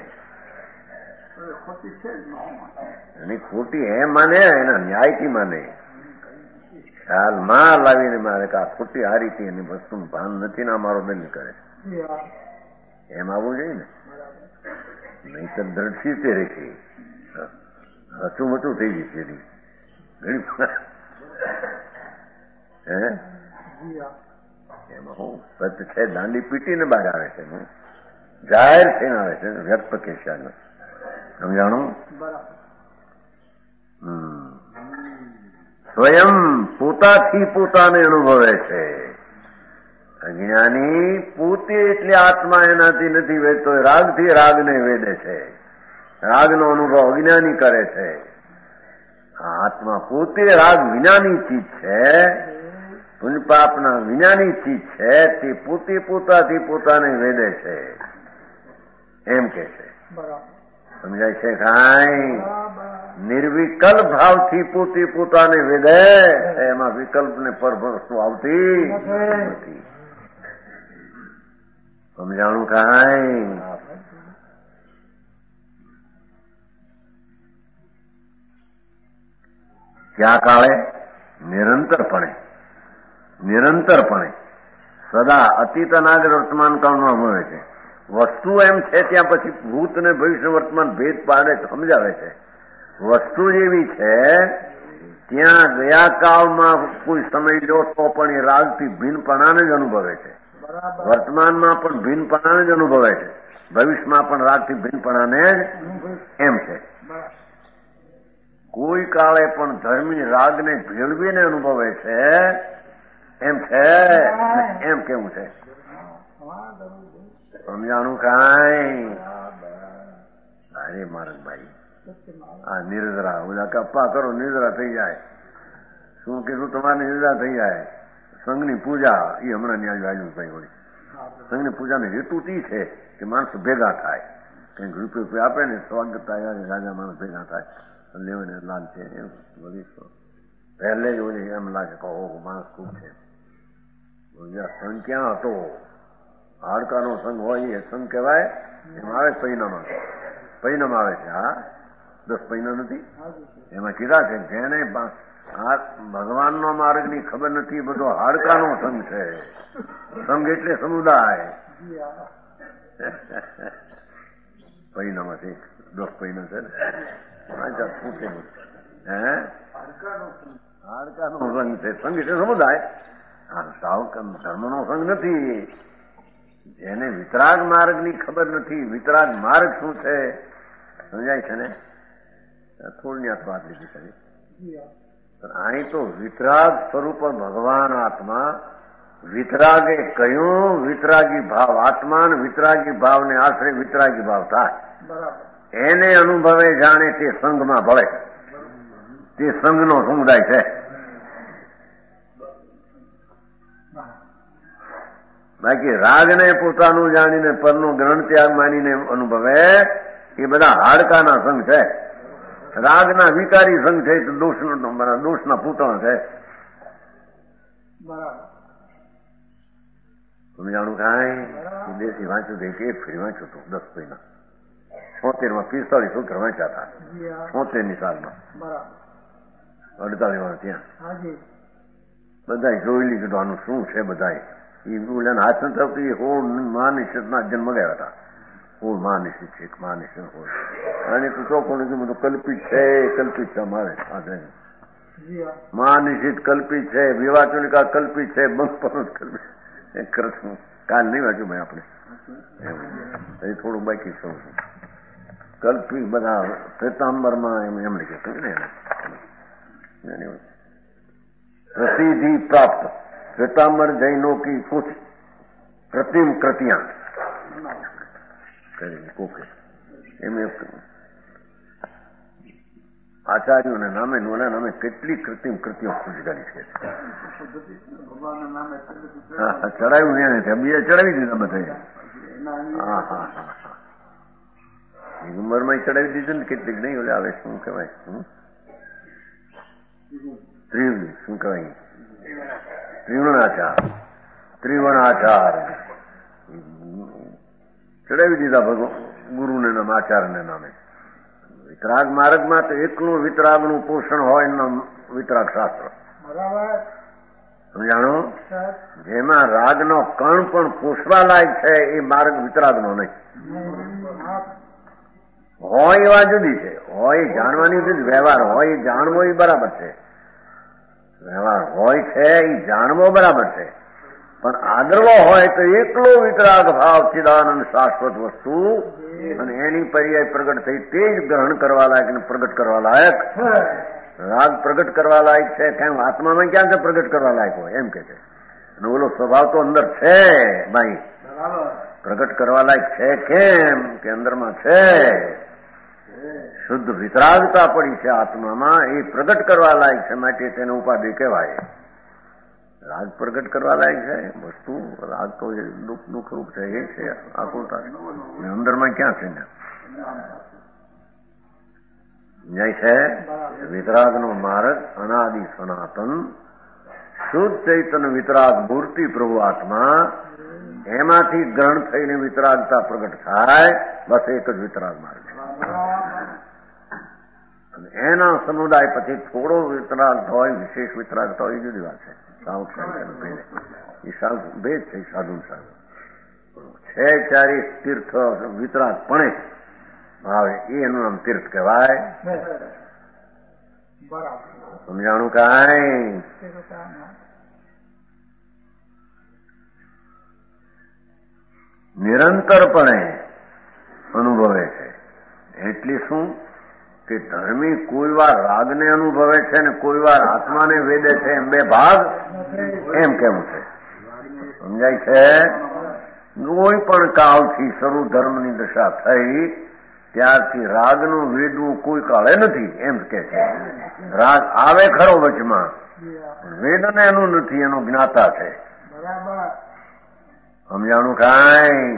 અને ખોટી એમ માને એના ન્યાયથી માને, ખ્યાલમાં લાવીને મારે કે આ ખોટી આ રીતે એની વસ્તુનું ભાન નથી ને અમારો દલીલ કરે એમ આવવું જોઈએ ને. નહીં તો દ્રઢથી તે રહેશે, હચુમચું થઈ જશે. ઘણી હે એમાં હું સત્ય છે દાંડી પીટીને બહાર આવે છે, જાહેર થઈને આવે છે, વ્યક્ત કે સમજાણું? સ્વયં પોતાથી પોતાને અનુભવે છે. અજ્ઞાની પોતે એટલે આત્મા એનાથી નથી વેદતો, રાગથી રાગને વેદે છે. રાગનો અનુભવ અજ્ઞાની કરે છે. આત્મા પોતે રાગ વિનાની ચીજ છે, પુણ્ય પાપના વિનાની ચીજ છે. તે પોતે પોતાથી પોતાને વેદે છે એમ કે છે. સમજાય છે કાંઈ? નિર્વિકલ્પ ભાવથી પોતે પોતાને વેદે, એમાં વિકલ્પ ને પર વસ્તુ આવતી નથી. સમજાણું કાંઈ? ક્યાં કાળે? નિરંતરપણે સદા અતીત અનાગત વર્તમાન કાળમાં મળે છે. વસ્તુ એમ છે ત્યાં પછી ભૂત ને ભવિષ્ય વર્તમાન ભેદ પાડે સમજાવે છે. વસ્તુ જેવી છે ત્યાં ગયા કાળમાં કોઈ સમય લો તો પણ એ રાગથી ભિન્નપણાને જ અનુભવે છે. વર્તમાનમાં પણ ભિન્નપણાને જ અનુભવે છે, ભવિષ્યમાં પણ રાગથી ભિન્નપણાને જ એમ છે. કોઈ કાળે પણ ધર્મી રાગને ભેળવીને અનુભવે છે એમ છે. એમ કેવું છે? સમજાણું કાંઈ? અરે મારકભાઈ, આ નિર્જરા બધા કપ્પા કરો નિર્જરા થઈ જાય. શું કીધું? તમારે નિર્જરા થઈ જાય. સંઘની પૂજા એ હમણાં ન્યાય વાલ્યું ભાઈ હોય. સંઘની પૂજાની હેતુથી છે કે માણસો ભેગા થાય, કંઈક રૂપિયો આપે ને સ્વાગત થાય, રાજા માણસ ભેગા થાય, લેવાને લાલ છે એમ બધી પહેલે જ ઓલી એમ લાગે કે ઓહો માણસ ખૂબ છે. સંઘ ક્યાં હતો? હાડકાનો સંઘ હોય એ સંઘ કહેવાય. એમાં આવે પૈનામ આવે છે. હા, 10 પૈના નથી એમાં કીધા છે. જેને ભગવાનનો માર્ગની ખબર નથી, બધો હાડકાનો સંઘ છે. સંઘ એટલે સમુદાય. પૈનામાંથી 10 પૈના છે ને, ફૂટેલું હાડકાનો સંઘ છે. સંઘ એટલે સમુદાય. ધર્મનો સંઘ નથી. જેને વિતરાગ માર્ગની ખબર નથી, વિતરાગ માર્ગ શું છે સમજાય છે ને? થોડી વાત લીધી કરી. અહીં તો વિતરાગ સ્વરૂપ ભગવાન આત્મા. વિતરાગે કહ્યું વિતરાગી ભાવ આત્મા, વિતરાગી ભાવને આશરે વિતરાગી ભાવ થાય. એને અનુભવે જાણે તે સંઘમાં ભળે. તે સંઘનો સમુદાય છે. બાકી રાગને પોતાનું જાણીને પરનું ગ્રહણ ત્યાગ માનીને અનુભવે એ બધા હાડકાના સંઘ છે. રાગના વિકારી સંઘ છે તો દોષના પૂતળા છે. સમજાણું કાંઈ? દેશી વાંચ્યું કે ફરી વાંચ્યું હતું 10 પૈના. 76 માં 45 સૂત્ર વાંચ્યા હતા. 76ની સાલમાં 48 વર્ષ ત્યાં બધા જોઈ લીધું આનું શું છે. બધા હાથ નથી હોળ મહાનિશ્ચિતના જન્મ ગયા હતા. હોળ મહાનિશ્ચિત છે, મહાનિશ્ચિત હોળ. અને ચોખ્ખું બધું કલ્પિત છે. કલ્પિત છે અમારે મહાનિશ્ચિત કલ્પિત છે, વિવાચનિકા કલ્પિત છે, બંધ કલ્પિત. કાલ નહીં વાંચ્યું ભાઈ આપણે, એ થોડું બાકી છું. કલ્પિત બધા શ્વેતાંબરમાં એમ લખ્યું ને પ્રસિદ્ધિ પ્રાપ્ત श्वेतांबर जैनों की कुछ कृत्रिम कृतियां આચાર્યોના નામે નોના નામે કેટલી કૃત્રિમ કૃતિઓ ખુશ કરી છે. ચડાવ્યું એને બીજા ચડાવી દીધા બધા. ઉંમરમાં ચડાવી દીધું ને કેટલીક નહીં. ઓલે આવે શું કહેવાય, શું કહેવાય, ત્રિવણાચાર ચડાવી દીધા ભગવાન ગુરુને નામ, આચાર્યને નામે. વિતરાગ માર્ગમાં તો એકલું વિતરાગનું પોષણ હોય એનું વિતરાગ શાસ્ત્ર. સમજાણો? જેમાં રાગનો કણ પણ પોષવા લાયક છે એ માર્ગ વિતરાગનો નહીં. હોય એવા જુદી છે, હોય જાણવાની જુદી. વ્યવહાર હોય એ જાણવો એ બરાબર છે, વ્યવહાર હોય છે એ જાણવો બરાબર છે. પણ આદરવો હોય તો એકલો વિતરાગ ભાવ ચિદાનંદ શાશ્વત વસ્તુ અને એની પર્યાય પ્રગટ થઈ તે જ ગ્રહણ કરવા લાયક અને પ્રગટ કરવા લાયક. રાગ પ્રગટ કરવા લાયક છે કેમ? આત્મામાં ક્યાં છે પ્રગટ કરવા લાયક હોય એમ કે છે. અને ઓલો સ્વભાવ તો અંદર છે ભાઈ, પ્રગટ કરવા લાયક છે કેમ કે અંદરમાં છે. શુદ્ધ વિતરાગતા પડી છે આત્મામાં, એ પ્રગટ કરવા લાયક છે, માટે તેને ઉપાધિ કહેવાય. રાગ પ્રગટ કરવા લાયક છે વસ્તુ. રાગ તો એ દુઃખ રૂપ છે, એ છે આકુલતા. અંદરમાં ક્યાં છે ને જાય છે વિતરાગનો માર્ગ, અનાદિ સનાતન શુદ્ધ ચૈતન્ય વિતરાગ મૂર્તિ પ્રભુ આત્મા, એમાંથી ગ્રહણ થઈને વિતરાગતા પ્રગટ થાય. બસ એક જ વિતરાગ માર્ગ છે. એના સમુદાય પછી થોડો વિતરાગ હોય, વિશેષ વિતરાગ હોય, એ જુદી વાત છે. ભેદ છે સાધુ સાધુ છે. ચારે તીર્થ વિતરાગ પણ ભાવે, એનું નામ તીર્થ કહેવાય. સમજાણું કાંઈ? નિરંતરપણે અનુભવે છે. એટલે શું કે ધર્મી કોઈ વાર રાગને અનુભવે છે ને કોઈ વાર આત્માને વેદે છે, એમ બે ભાગ એમ કેવું છે. સમજાય છે? કોઈ પણ કાળથી શરૂ ધર્મની દશા થઈ ત્યારથી રાગનું વેદવું કોઈ કાળે નથી, એમ કે છે. રાગ આવે ખરો વચમાં, વેદને એનું નથી, એનો જ્ઞાતા છે. સમજાણું કાંઈ?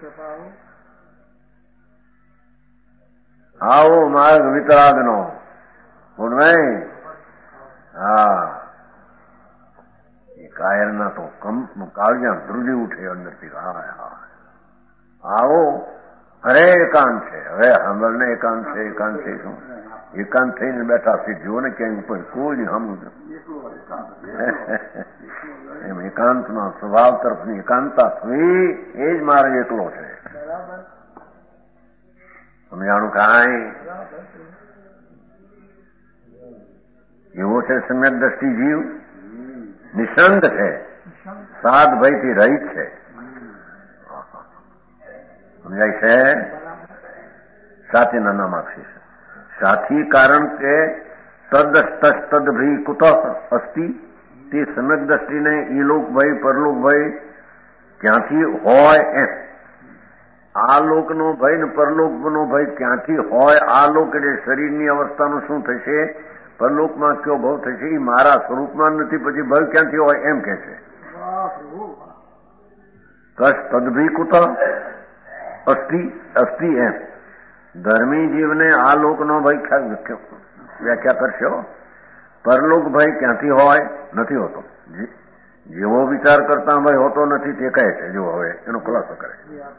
આવો માર્ગ વિતરાગનો નહીં. હા, એ કાયરના તો કાળજા ધ્રુજી ઉઠે અંદરથી. હા, આવો. અરે એકાંત છે, હવે સાંભળને એકાંત છે. એકાંત છે શું? એકાંત થઈને બેઠા છે, જુઓ ને ક્યાંય ઉપર કોઈ હમ એમ એકાંતમાં સ્વભાવ તરફની એકાંતતા થવી, એ જ માર્ગ એકલો છે. સમજાણું કાંઈ? એવો છે સમ્યક દ્રષ્ટિ જીવ, નિસંગ છે, સાત ભયથી રહિત છે. સમજાય છે? સાથીના નામ આપશે. સાથી કારણ કે તદભી કુત અસ્તિ, તે સમ્યક દ્રષ્ટિને ઈલોક ભય પરલોક ભય ક્યાંથી હોય એમ. આ લોકનો ભય ને પરલોકનો ભય ક્યાંથી હોય? આ લોક એટલે શરીરની અવસ્થાનું શું થશે, પરલોકમાં કયો ભવ થશે, એ મારા સ્વરૂપમાં નથી, પછી ભય ક્યાંથી હોય એમ કે છે. તદભીકૃત અસ્થિ એમ. ધર્મી જીવને આ લોકનો ભય વ્યાખ્યા કરશો. પરલોક ભય ક્યાંથી હોય? નથી હોતો. જેવો વિચાર કરતા ભય હોતો નથી તે કહે છે. જો હવે એનો ખુલાસો કરે.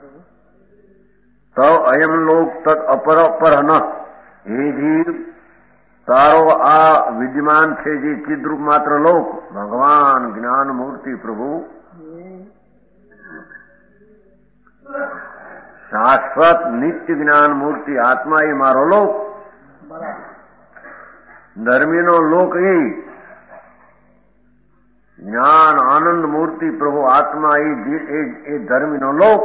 તો અયમ લોક તદ અપર ન, એ જીવ તારો આ વિદ્યમાન છે જે ચિદ્રૂપ માત્ર લોક, ભગવાન જ્ઞાન મૂર્તિ પ્રભુ શાશ્વત નિત્ય જ્ઞાન મૂર્તિ આત્મા, એ મારો લોક. ધર્મીનો લોક એ જ્ઞાન આનંદ મૂર્તિ પ્રભુ આત્મા, એ ધર્મીનો લોક.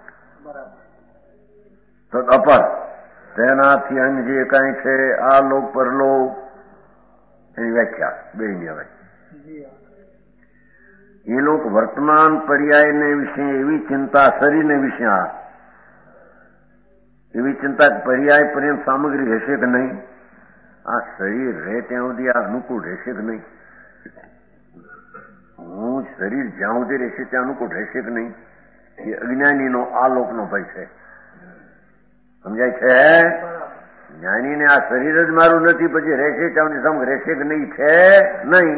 તદ અપર, તેનાથી અંગ જે કઈ છે આ લોક પરલોક, એની વ્યાખ્યા બે ની હવે. એ લોક વર્તમાન પર્યાયને વિશે એવી ચિંતા, શરીરને વિશે એવી ચિંતા કે પર્યાય પર્યંત સામગ્રી રહેશે કે નહીં, આ શરીર રહે ત્યાં સુધી આ અનુકૂળ રહેશે કે નહીં, હું શરીર જ્યાં સુધી રહેશે ત્યાં અનુકૂળ રહેશે કે નહીં, એ અજ્ઞાનીનો આ લોકનો ભય છે. સમજાય છે? જ્ઞાનીને આ શરીર જ મારું નથી, પછી રહેશે ત્યાં સમ રહેશે કે નહીં છે નહીં.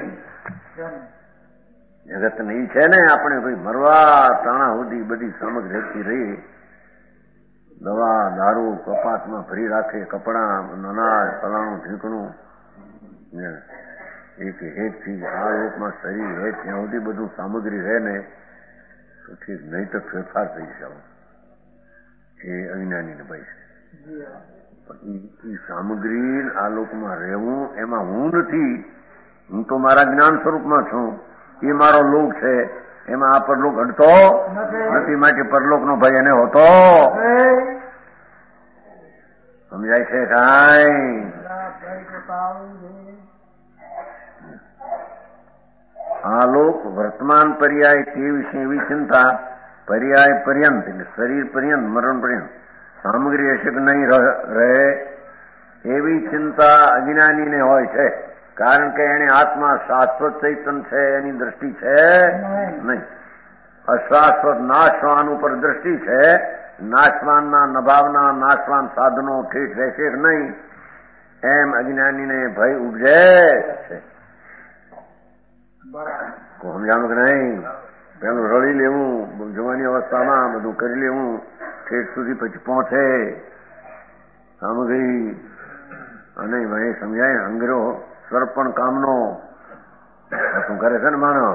જગત નહીં છે ને, આપણે કોઈ મરવા તાણા સુધી બધી સામગ્રી રહેતી રહી, દવા દારૂ કપાટમાં ભરી રાખે, કપડા અનાજ ફલાણું ઢીકણું, એક હેતથી આ લોકમાં શરીર રહે ત્યાં સુધી બધું સામગ્રી રહે ને તો ઠીક, નહીં તો ફેરફાર થઈ જાવ. એ અજ્ઞાનીને ભય છે. એ સામગ્રી આ લોકમાં રહેવું, એમાં હું નથી, હું તો મારા જ્ઞાન સ્વરૂપમાં છું, એ મારો લોક છે, એમાં આ પરલોક અડતો નથી, માટે પરલોકનો ભય એને હોતો. સમજાય છે કાંઈ? આ લોક વર્તમાન પર્યાય તે વિશે એવી ચિંતા, પર્યાય પર્યંત એટલે શરીર પર્યંત મરણ પર્યંત સામગ્રી હશે કે નહીં રહે, એવી ચિંતા અજ્ઞાનીને હોય છે, કારણ કે એને આત્મા શાશ્વત ચૈતન છે એની દ્રષ્ટિ છે નહીં. અશાશ્વત નાશવાન ઉપર દ્રષ્ટિ છે. નાશવાનના નભાવના નાશવાન સાધનો ઠીક રહેશે કે નહીં એમ અજ્ઞાનીને ભય ઉપજે છે. સમજાણું કે નહીં? પેલું રળી લેવું, જવાની અવસ્થામાં બધું કરી લેવું, ઠેઠ સુધી પછી પહોંચે સામગ્રી અને ભાઈ સમજાય. અંગરો સર્પણ કામનો શું કરે છે ને માનવ?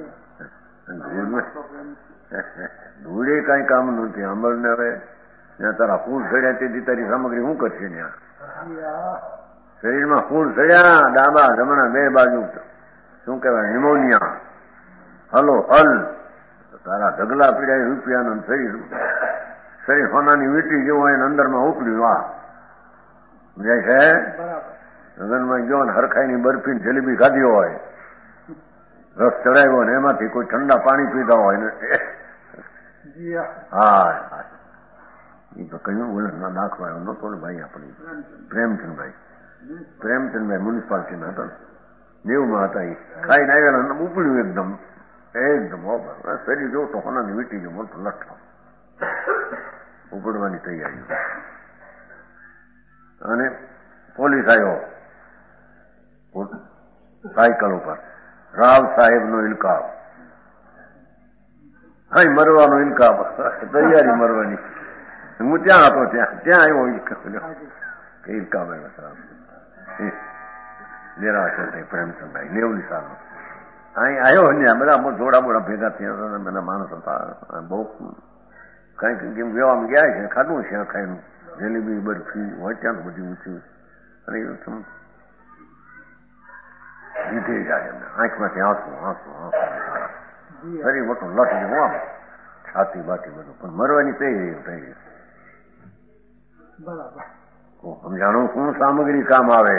ધૂળે કઈ કામ નથી. આંબળને હવે જ્યાં તારા ફૂલ સડ્યા તેથી તારી સામગ્રી શું કરશે? ત્યાં શરીરમાં ફૂલ સડ્યા ડાબા જમણા બે બાજુ શું કહેવાય ન્યુમોનિયા હલો હલ તારા ઢગલા પીડાય રૂપિયાનું શરીર સોનાની વીંટી જેવું હોય અંદરમાં ઉપડ્યું. આ સમજાય છે? લગ્નમાં ગયો ને હરખાઈની બરફી જલેબી ખાધી હોય, રસ ચડાવ્યો ને એમાંથી કોઈ ઠંડા પાણી પીધા હોય ને હા એ તો કયું બોલે ના નાખવા આવ્યો નતો ને ભાઈ આપણી પ્રેમચંદભાઈ મ્યુનિસિપાલિટીના હતા, 90માં હતા. એ ખાઈને આવેલા ઉપડ્યું એકદમ શરીર જો તો હોનાની વીંટી જો મોટો લઠ્ઠો ઉપડવાની તૈયારી. અને પોલીસ આવ્યો સાયકલ ઉપર, રાવ સાહેબનો ઇલકાબ, હા મરવાનો ઇલકાબ, તૈયારી મરવાની. હું ત્યાં હતો, ત્યાં આવ્યો કે ઇલકાબ આવ્યો દેરાસર પ્રેમચંદભાઈ 90 સાલનો. અહીં આવ્યો ને બધા જોડા બોડા ભેગા થયા બધા માણસ હતા. બહુ કઈક કેમ વ્યવહારમાં ગયા છે, ખાધું છે ખાઈને જલેબી બરફી હોય ત્યાં બધી ઊંચી અને જીતે જાય એમને આંખમાંથી આંસુ આંસુ આંસુ શરીર મોટો લટ જેવું આમ છાતી બાટી બધું, પણ મરવાની થઈ ગઈ. સમજાણું શું સામગ્રી કામ આવે?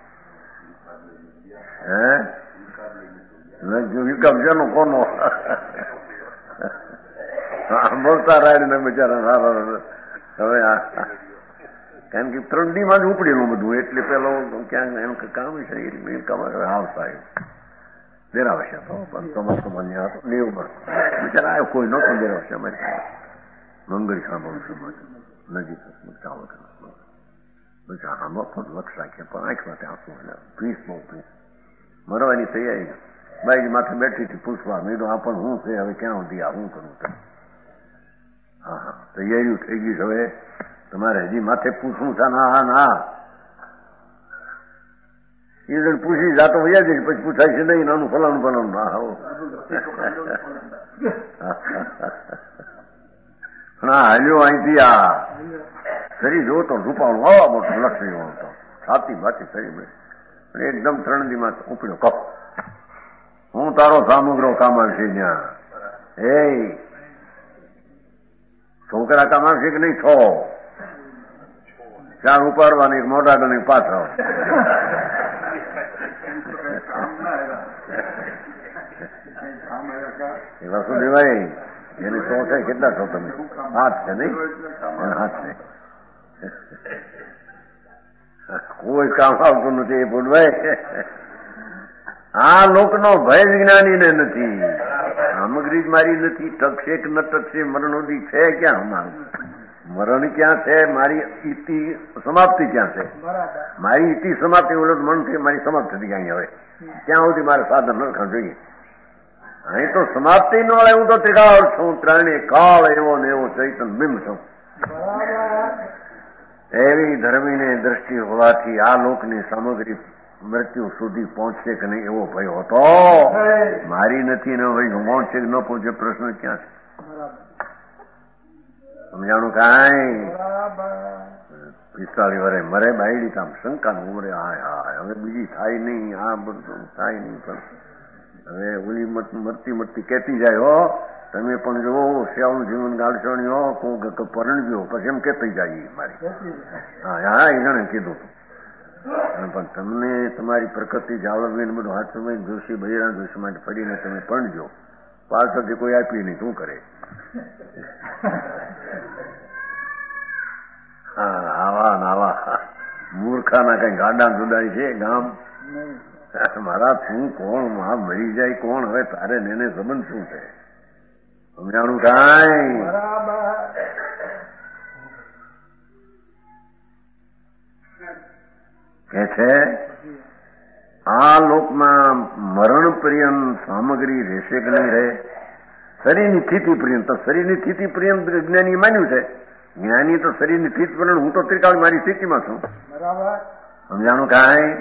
હે વિકમ જેનો કોનો બોલતા રાય ને બિચારા હવે કારણ કે 3D માં જ ઉપડેલું બધું, એટલે પેલો ક્યાંક એમ કામ છે હાવ સાહેબ દેરાવશે તો સમજતો દેવમાં બિચારા આવ્યો કોઈ નતો દેરાવશે મંગળ સાંભળું સમાજ નજીક બિચારા આમાં પણ લક્ષ રાખે પણ આંખમાં ત્યાં શું પીસ બહુ પીસ મરવાની તૈયારી. બાઈક માથે બેઠી હતી પૂછવા, મેં તો આ પણ હું છે હવે ક્યાં સુધી આ હું કરું? હા હા તૈયારીઓ થઈ ગઈ. હવે તમારે હજી માથે પૂછવું છે? ના ના એ જણ પૂછી જાતો વયા જઈશ, પછી પૂછાય છે નહીં નાનું ફલાણું ફલાણું. ના આવો હા હાલ્યો અહીંથી આ શરીર જોવો તો રૂપાળું આવા મોટું લક્ષી હોતો છાતી બાતી શરીર એકદમ 3 દીમાં ઉપડ્યો કપ. હું તારો સામગ્રો કામ આવશે ત્યાં. એ છોકરા કામ આવશે કે નહીં? 6 ચાર ઉપાડવાની મોટા ગણી પાછળ. એ વાસુદેવભાઈ એને 100 છે. કેટલા છો તમે? 8 છે નહીં? 8 છે. કોઈ કામ આવતું નથી એ બોલભાઈ. આ લોકનો ભય વિજ્ઞાનીને નથી. સામગ્રી જ મારી નથી. ટકશે કે ન ટકશે મરણોદી છે ક્યાં? અમારું મરણ ક્યાં છે? મારી ઇતિ સમાપ્તિ ક્યાં છે? મારી ઇતિ સમાપ્તિ ઉલટ મન છે મારી સમાપ્તિ થઈ ક્યાં? હવે ત્યાં સુધી મારે સાધન નરખા જોઈએ. અહીં તો સમાપ્તિ ન વળે. હું તો ત્રિકાળ છું, ત્રણે કાળ એવો ને એવો ચૈતન બિંબ છું. એવી ધર્મીને દ્રષ્ટિ હોવાથી આ લોકની સામગ્રી મૃત્યુ સુધી પહોંચશે કે નહીં એવો ભય હતો. મારી નથી ને ભાઈ પહોંચશે કે ન પહોંચે પ્રશ્ન ક્યાં છે? સમજાણું? કાંઈ 45 વર્ષે મરે બાયડી કામ શંકા ઉમરે. હા હવે બીજી થાય નહીં, આ બધું થાય નહીં. પણ હવે ઓલી મરતી કહેતી જાય હો તમે પણ જો શ્યાવનું જીવન ગાળશો નહીં હો પરણવ્યો પછી એમ કહેતી જાય મારી. હા એ જણે કીધું પણ તમને તમારી પ્રકૃતિ જાળવવીને બધું હાથ સમય જોશી બૈરા જોશી માટે ફરીને તમે પણજો. પાછળથી કોઈ આપી નહીં, શું કરે? હા આવા નાવા મૂર્ખાના કઈ ગાડા જુદાઈ છે ગામ નહીં. મારા શું કોણ માં મરી જાય કોણ હવે તારે એને સંબંધ શું છે સમજાણું કાંઈ બરાબર. કે છે આ લોકમાં મરણ પર્યંત સામગ્રી રહેશે કે નહીં રહે શરીરની સ્થિતિ પર્યંત તો શરીરની સ્થિતિ પર્યંત જ્ઞાની માન્યું છે જ્ઞાની તો શરીરની સ્થિતિ પર્યંત હું તો ત્રિકાળ મારી સ્થિતિમાં છું બરાબર. સમજાણું કાંઈ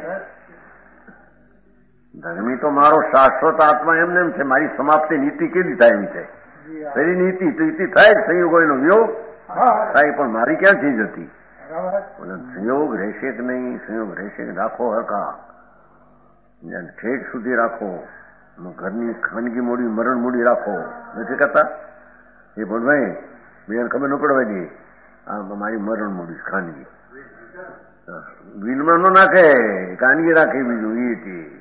ધર્મી તો મારો શાશ્વત આત્મા એમને એમ છે મારી સમાપ્તિ નીતિ કેવી થાય એમ છે જી હા. શરીર નીતિ તો નીતિ થાય જ સંયોગો એનો વિયોગ હા. થાય પણ મારી ક્યાં ચીજ હતી બરાબર. સંયોગ રહેશે કે નહીં સંયોગ રહેશે કે રાખો હરકા ઠેઠ સુધી રાખો ઘરની ખાનગી મૂડી મરણ મૂડી રાખો નથી કરતા એ પણ ભાઈ બેન ખબર ન પડવા દે આ મારી મરણ મૂડી ખાનગી વિલમાં ન નાખે ખાનગી રાખે બીજું એ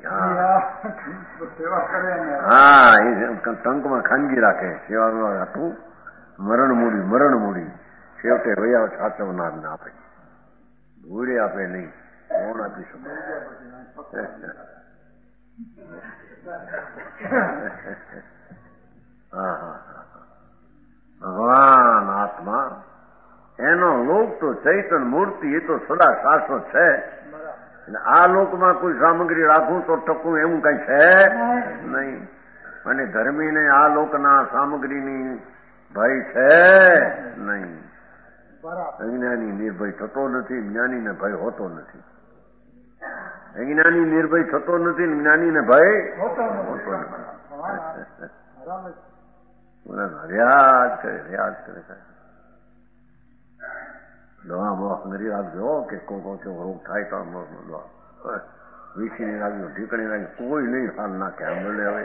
સેવા કરે ને. હા એ ટંકમાં ખાનગી રાખે સેવાનું રાખવું મરણ મૂડી છેવટે વયા સાચવનાર ને આપે ધૂળે આપે નહીં કોણ આપી શકે ભગવાન આત્મા એનો લોક તો ચૈતન મૂર્તિ એ તો સદા શાશ્વત છે એટલે આ લોકમાં કોઈ સામગ્રી રાખવું તો ટકવું એવું કઈ છે નહીં અને ધર્મીને આ લોકના સામગ્રીની ભય છે નહીં અજ્ઞાની નિર્ભય થતો નથી જ્ઞાનીને ભય હોતો નથી અજ્ઞાની નિર્ભય થતો નથી જ્ઞાનીને ભય હોતો નથી રિયાજ કરે દવા બવા કરી રાખજો કે કોઈ રોગ થાય તો વીસીની રાખજો ઢીકણી રાખજો કોઈ નહીં હાલ નાખે આંબળે હવે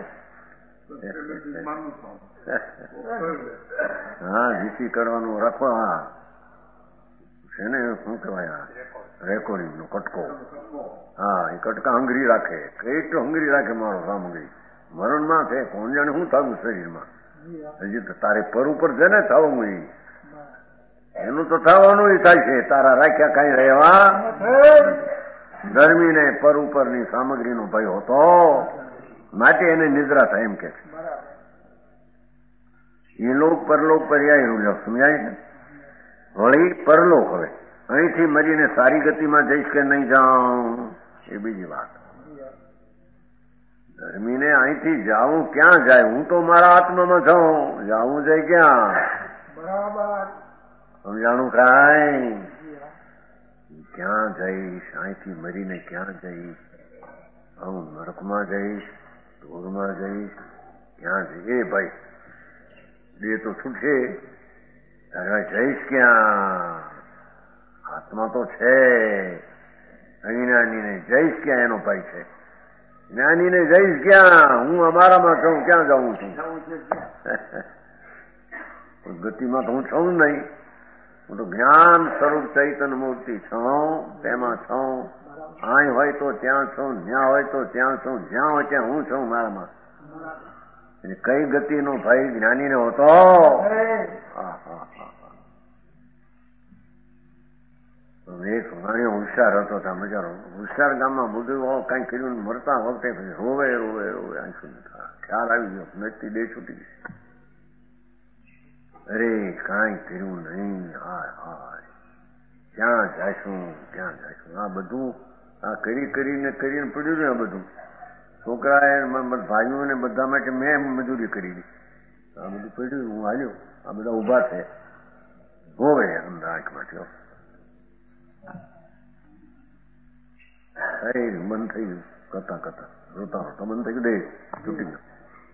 હા વીસી કરવાનું રાખો હા છે ને શું કહેવાય રેકોર્ડિંગ નો કટકો હા એ કટકા હંગરી રાખે કેટલું હંગરી રાખે મારો સામગ્રી મરણમાં છે કોણ જાણે શું થયું શરીરમાં હજી તો તારે પર ઉપર છે ને થવું એનું તો થવાનું થાય છે તારા રાખ્યા કઈ રહેવા ગરમીને પર ઉપરની સામગ્રીનો ભય હોતો માટે એને નિદ્રા થાય એમ કે છે એ લોક પરલોક પર્યાય સમજાય છે વળી પરલોક હવે અહીંથી મરીને સારી ગતિમાં જઈશ કે નહીં જાઉં એ બીજી વાત ધર્મીને અહીંથી જાઉં ક્યાં જાય હું તો મારા આત્મામાં જાઉં જાઉં જાય ક્યાં બરાબર સમજાણું કાંઈ ક્યાં જઈશ અહીંથી મરીને ક્યાં જઈશ હું નરકમાં જઈશ ઢોરમાં જઈશ ક્યાં જઈશ એ ભાઈ બે તો છૂટશે તારે જઈશ ક્યાં આત્મા તો છે અજ્ઞાનીને જઈશ ક્યાં એનો ભાઈ છે જ્ઞાનીને જઈશ ક્યાં હું અમારામાં છું ક્યાં જાઉં છું ગતિમાં તો હું છું નહીં હું તો જ્ઞાન સ્વરૂપ ચૈતન્ય મૂર્તિ છું તેમાં છું અહીં હોય તો ત્યાં છું જ્યાં હોય તો ત્યાં છું જ્યાં હોય ત્યાં હું છું મારામાં કઈ ગતિનો ભાઈ જ્ઞાનીને હોતો એક ઘણી હોશિયાર હતો ત્યાં મજાનો હોશિયાર ગામમાં બધું કઈ કર્યું મરતા વખતે રોવે આંસુ ખ્યાલ આવી ગયો નજથી બે છૂટી ગઈ અરે કાંઈ કર્યું નહીં હાય ક્યાં જાશું આ બધું આ કરીને પડ્યું ને આ બધું છોકરાએ ભાઈઓને બધા માટે મેં મજૂરી કરી દી આ બધું પડ્યું હું હાલ્યો આ બધા ઉભા છે હોવે અંદર આંખમાંથી બંધ થઈ ગયું કરતા રોતા બંધ થઈ ગયું દે છૂટી ગયું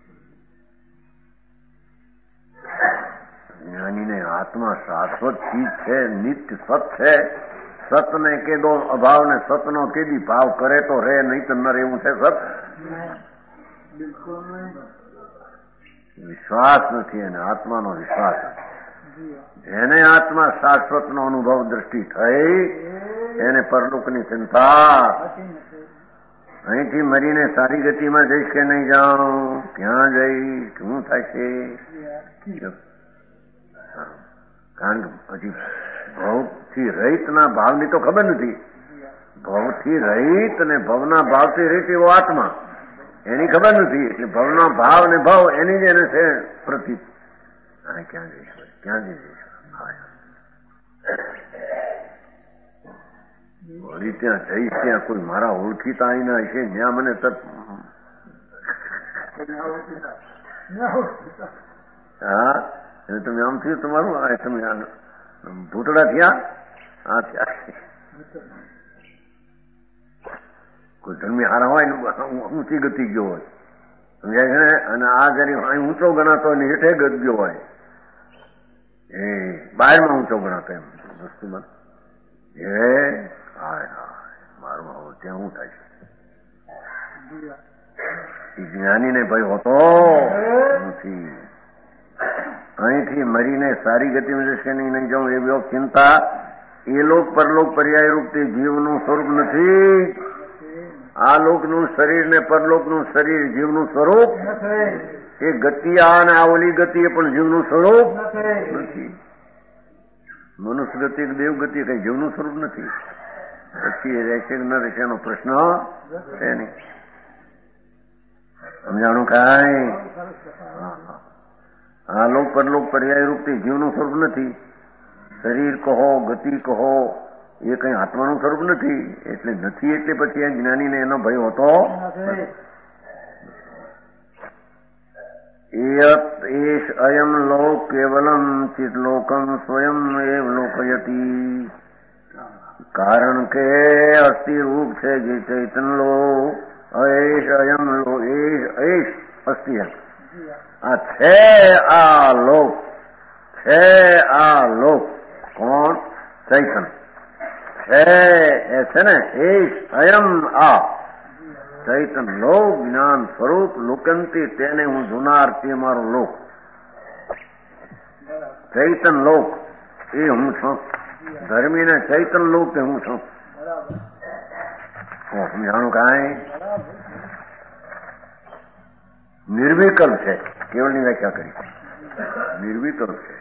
જ્ઞાનીને આત્મા શાશ્વત ચીજ છે નિત્ય સત છે સતને કેદો અભાવ ને સતનો કેદી ભાવ કરે તો રે નહીં તો ન રહેવું છે સત વિશ્વાસ નથી એને આત્માનો વિશ્વાસ જેને આત્મા શાશ્વતનો અનુભવ દ્રષ્ટિ થઈ એને પરલોકની ચિંતા અહીંથી મરીને સારી ગતિમાં જઈશ કે નહીં જાઉં ક્યાં જઈશ શું થશે કારણ કે હજી ભાવથી રહિતના ભાવની તો ખબર નથી ભવથી રહિત અને ભવના ભાવથી રહિત એવો આત્મા, એની ખબર નથી. એટલે ભવના ભાવ ને ભાવ એની જ એને છે પ્રતીત. ક્યાં જઈશું, ક્યાં જઈશું? વળી ત્યાં જઈશ, ત્યાં કોઈ મારા ઓળખીતા અહીંના હશે, ત્યાં મને હા એટલે તમે આમ થયું તમારું, તમે ભૂતડા થયા, આ થયા. કોઈ ધર્મી હારા હોય ઊંચી ગતિ ગયો હોય, સમજાય છે ને, અને આ જરી અહીં ઊંચો ગણાતો હોય ને હેઠે ગયો હોય, એ બહારમાં ઊંચો ગણાતો એમ વસ્તુમાં. એ મારું આવું ત્યાં શું થાય છે? જ્ઞાનીને ભય હોતો નથી. અહીંથી મરીને સારી ગતિમાં જશે નહીં જાઉં એવી ચિંતા. એ લોક પરલોક પર્યાય રૂપ તે જીવનું સ્વરૂપ નથી. આ લોકનું શરીર ને પરલોકનું શરીર જીવનું સ્વરૂપ. એ ગતિ આ ને આ ઓલી ગતિ એ પણ જીવનું સ્વરૂપ નથી. મનુષ્ય ગતિ દેવ ગતિ કઈ જીવનું સ્વરૂપ નથી. પછી એ રહેશે કે ન રહેશે એનો પ્રશ્ન છે નહીં. સમજાણું કાંઈ? આ લોક પરલોક પર્યાય રૂપથી જીવનું સ્વરૂપ નથી. શરીર કહો, ગતિ કહો, એ કઈ આત્માનું સ્વરૂપ નથી. એટલે નથી એટલે પછી આ જ્ઞાનીને એનો ભય હોતો એશ અયમ લોક કેવલમ ચિત્લોકમ સ્વયં એવ લોકયતી. કારણ કે અસ્થિ રૂપ છે જે ચૈતન લોક. એશ અયમ લોક, એશ અસ્થિ, આ છે આ લોક, છે આ લોક. કોણ? ચૈતન છે એ છે ને. એશ અયમ આ ચૈતન લોક જ્ઞાન સ્વરૂપ લોકંતી, તેને હું જોનાર, તે મારો લોક. ચૈતન લોક એ હું છું. ધર્મીને ચૈતન લોક તે હું છું. સમજાણું કાંઈ? નિર્વિકલ્પ છે. કેવળની વ્યાખ્યા કરી. નિર્વિકલ્પ છે,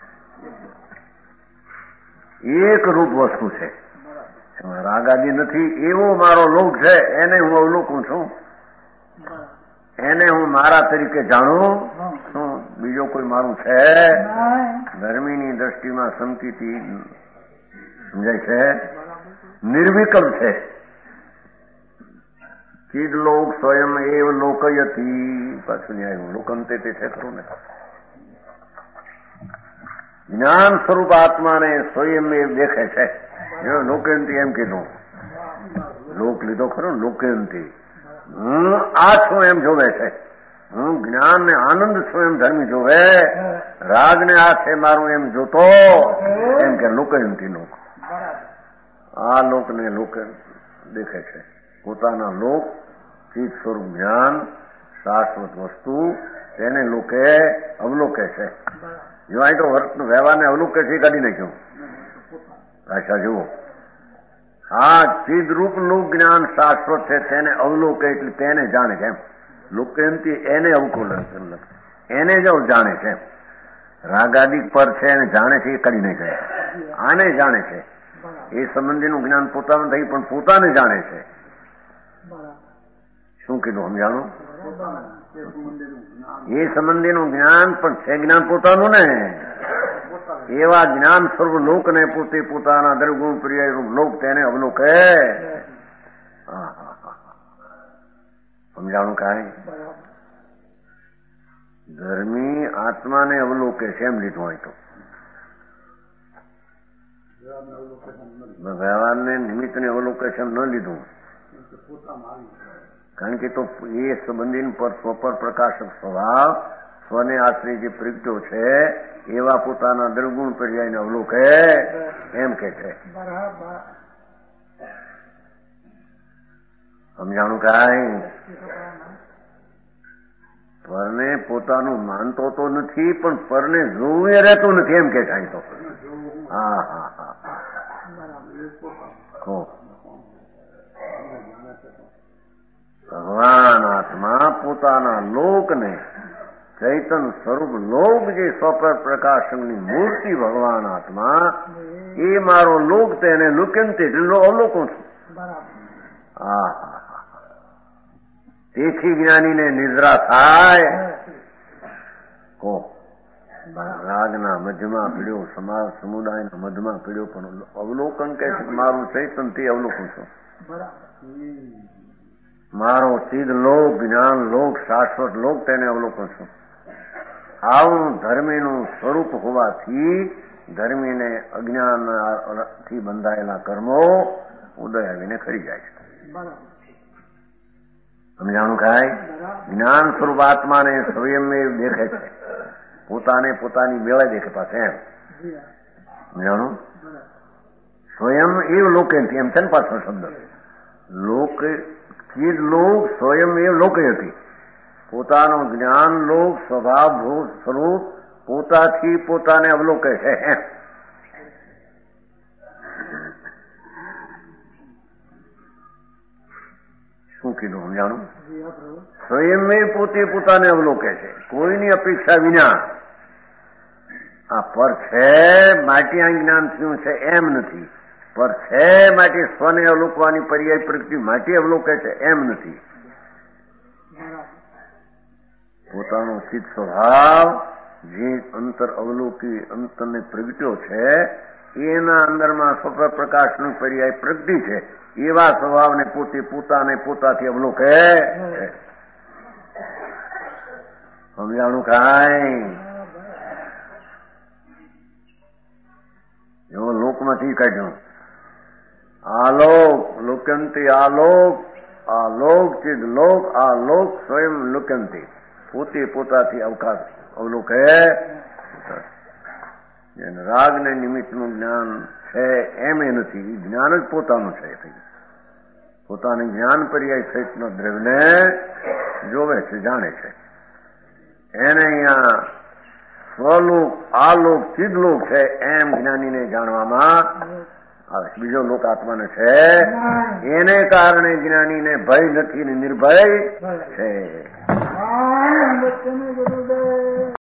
એક રૂપ વસ્તુ છે. રાગાદી નથી. એવો મારો લોક છે, એને હું અવલોકું છું. એને હું મારા તરીકે જાણું છું. બીજો કોઈ મારું છે? ધર્મીની દ્રષ્ટિમાં સંકિતિ સમજાય છે. નિર્વિકલ્પ છે. ચિદ લોક સ્વયં એવ લોકયતી. પાછું ન્યાય લોકંતે તે છે ખરું ને. જ્ઞાન સ્વરૂપ આત્માને સ્વયં એ દેખે છે. લોકયંતી એમ કીધું, લોક લીધો ખરો. લોકયંતી હું આ છું એમ જોવે છે. હું જ્ઞાન ને આનંદ છું એમ ધર્મી જોવે. રાગ ને આ છે મારું એમ જોતો એમ કે લોકયંતી લોક. આ લોક ને લોક દેખે છે. પોતાના લોક ચિત્ત સ્વરૂપ જ્ઞાન શાશ્વત વસ્તુ તેને લોકે અવલોકે છે. જો અહીં તો વ્યવહારને અવલોકે છે, કાઢી નાખ્યું. ભાષા જુઓ. હા, ચિદરૂપ નું જ્ઞાન શાશ્વત છે, તેને અવલોકે એટલે તેને જાણે છે. એમ લોકયંતી એને અવકોલન, એને જ જાણે છે. રાગાદિક પર છે એને જાણે છે, એ કાઢી નાખે. આને જાણે છે. એ સંબંધીનું જ્ઞાન પોતાનું થઈ પણ પોતાને જાણે છે. શું કીધું સમજાણું? એ સંબંધીનું જ્ઞાન પણ છે જ્ઞાન પોતાનું ને. એવા જ્ઞાન સ્વરૂપ લોકને પોતે પોતાના દ્રગુણ પ્રિય રૂપ લોક તેને અવલોકે. સમજાણું કાંઈ? ધર્મી આત્માને અવલોકે છે એમ લીધું હોય તો. વ્યવહારને નિમિત્તને અવલોકેશન ન લીધું. કારણ કે તો એ સંબંધી પર સ્વપર પ્રકાશક સ્વભાવ સ્વને આશ્રય જે પ્રગટ્યો છે એવા પોતાના દ્રગુણ પર્યાયને અવલોકે એમ કે છે. સમજાણું કાંઈ? પરને પોતાનું માનતો તો નથી, પણ પરને જોવું એ રહેતું નથી એમ કે થાય તો. હા હા હા ભગવાન આત્મા પોતાના લોકને ચૈતન સ્વરૂપ લોક જે સ્વપર પ્રકાશનની મૂર્તિ ભગવાન આત્મા એ મારો લોક તેને લુકંતે અવલોકું છું. તેથી જ્ઞાનીને નિદ્રા થાય કો રાગના મધ્યમાં પીડ્યો, સમાજ સમુદાયના મધ્યમાં પીડ્યો, પણ અવલોકન કહે છે મારું ચૈતન તે અવલોકન છું. મારો ચિદ લોક, જ્ઞાન લોક, શાશ્વત લોક તેને અવલોકન છું. આવું ધર્મીનું સ્વરૂપ હોવાથી ધર્મીને અજ્ઞાનથી બંધાયેલા કર્મો ઉદય આવીને ખરી જાય છે. સમજાણું ખાય? જ્ઞાન સ્વરૂપ આત્માને સ્વયં દેખે છે, પોતાને પોતાની મેળે દેખે પાસે એમ સમજાણું. સ્વયં એવ લોકેથી એમ છે ને પાછો શબ્દ લોક, ચીજ લોક સ્વયં એવ લોકે હતી. પોતાનું જ્ઞાન લોક સ્વભાવ સ્વરૂપ પોતાથી પોતાને અવલોકે છે એમ. શું કીધું સમજાણું? સ્વયં પોતે પોતાને અવલોકે છે, કોઈની અપેક્ષા વિના. આ પર છે માટે આ જ્ઞાન થયું છે એમ નથી. પર છે માટે સ્વને અવલોકવાની પર્યાય પ્રગતિ માટે અવલોકે છે એમ નથી. પોતાનો ચિત્ત સ્વભાવ જે અંતર અવલોકી અંતરને પ્રગટ્યો છે એના અંદરમાં સ્વપ્રકાશનું પર્યાય પ્રગતિ છે. એવા સ્વભાવને પોતે પોતાને પોતાથી અવલોકે છે. સમજાણું કાંઈ? એવો લોકમાંથી કાઢ્યું. આલોક લોકંતી, આલોક આલોક ચિદ લોક, આલોક સ્વયં લોકંતી. પોતે પોતાથી અવકાશ અવલોકે. રાગ ને નિમિત્તનું જ્ઞાન છે એમ એ નથી, જ્ઞાન જ પોતાનું છે. પોતાનું જ્ઞાન પર્યાય સહિતનો દ્રવ્યને જોવે છે, જાણે છે. એને અહીંયા સ્વલોક, આલોક, ચિદલોક છે એમ જ્ઞાનીને જાણવામાં આવે. બીજો લોક આત્માને છે એને કારણે જ્ઞાનીને ભય નથી ને નિર્ભય છે.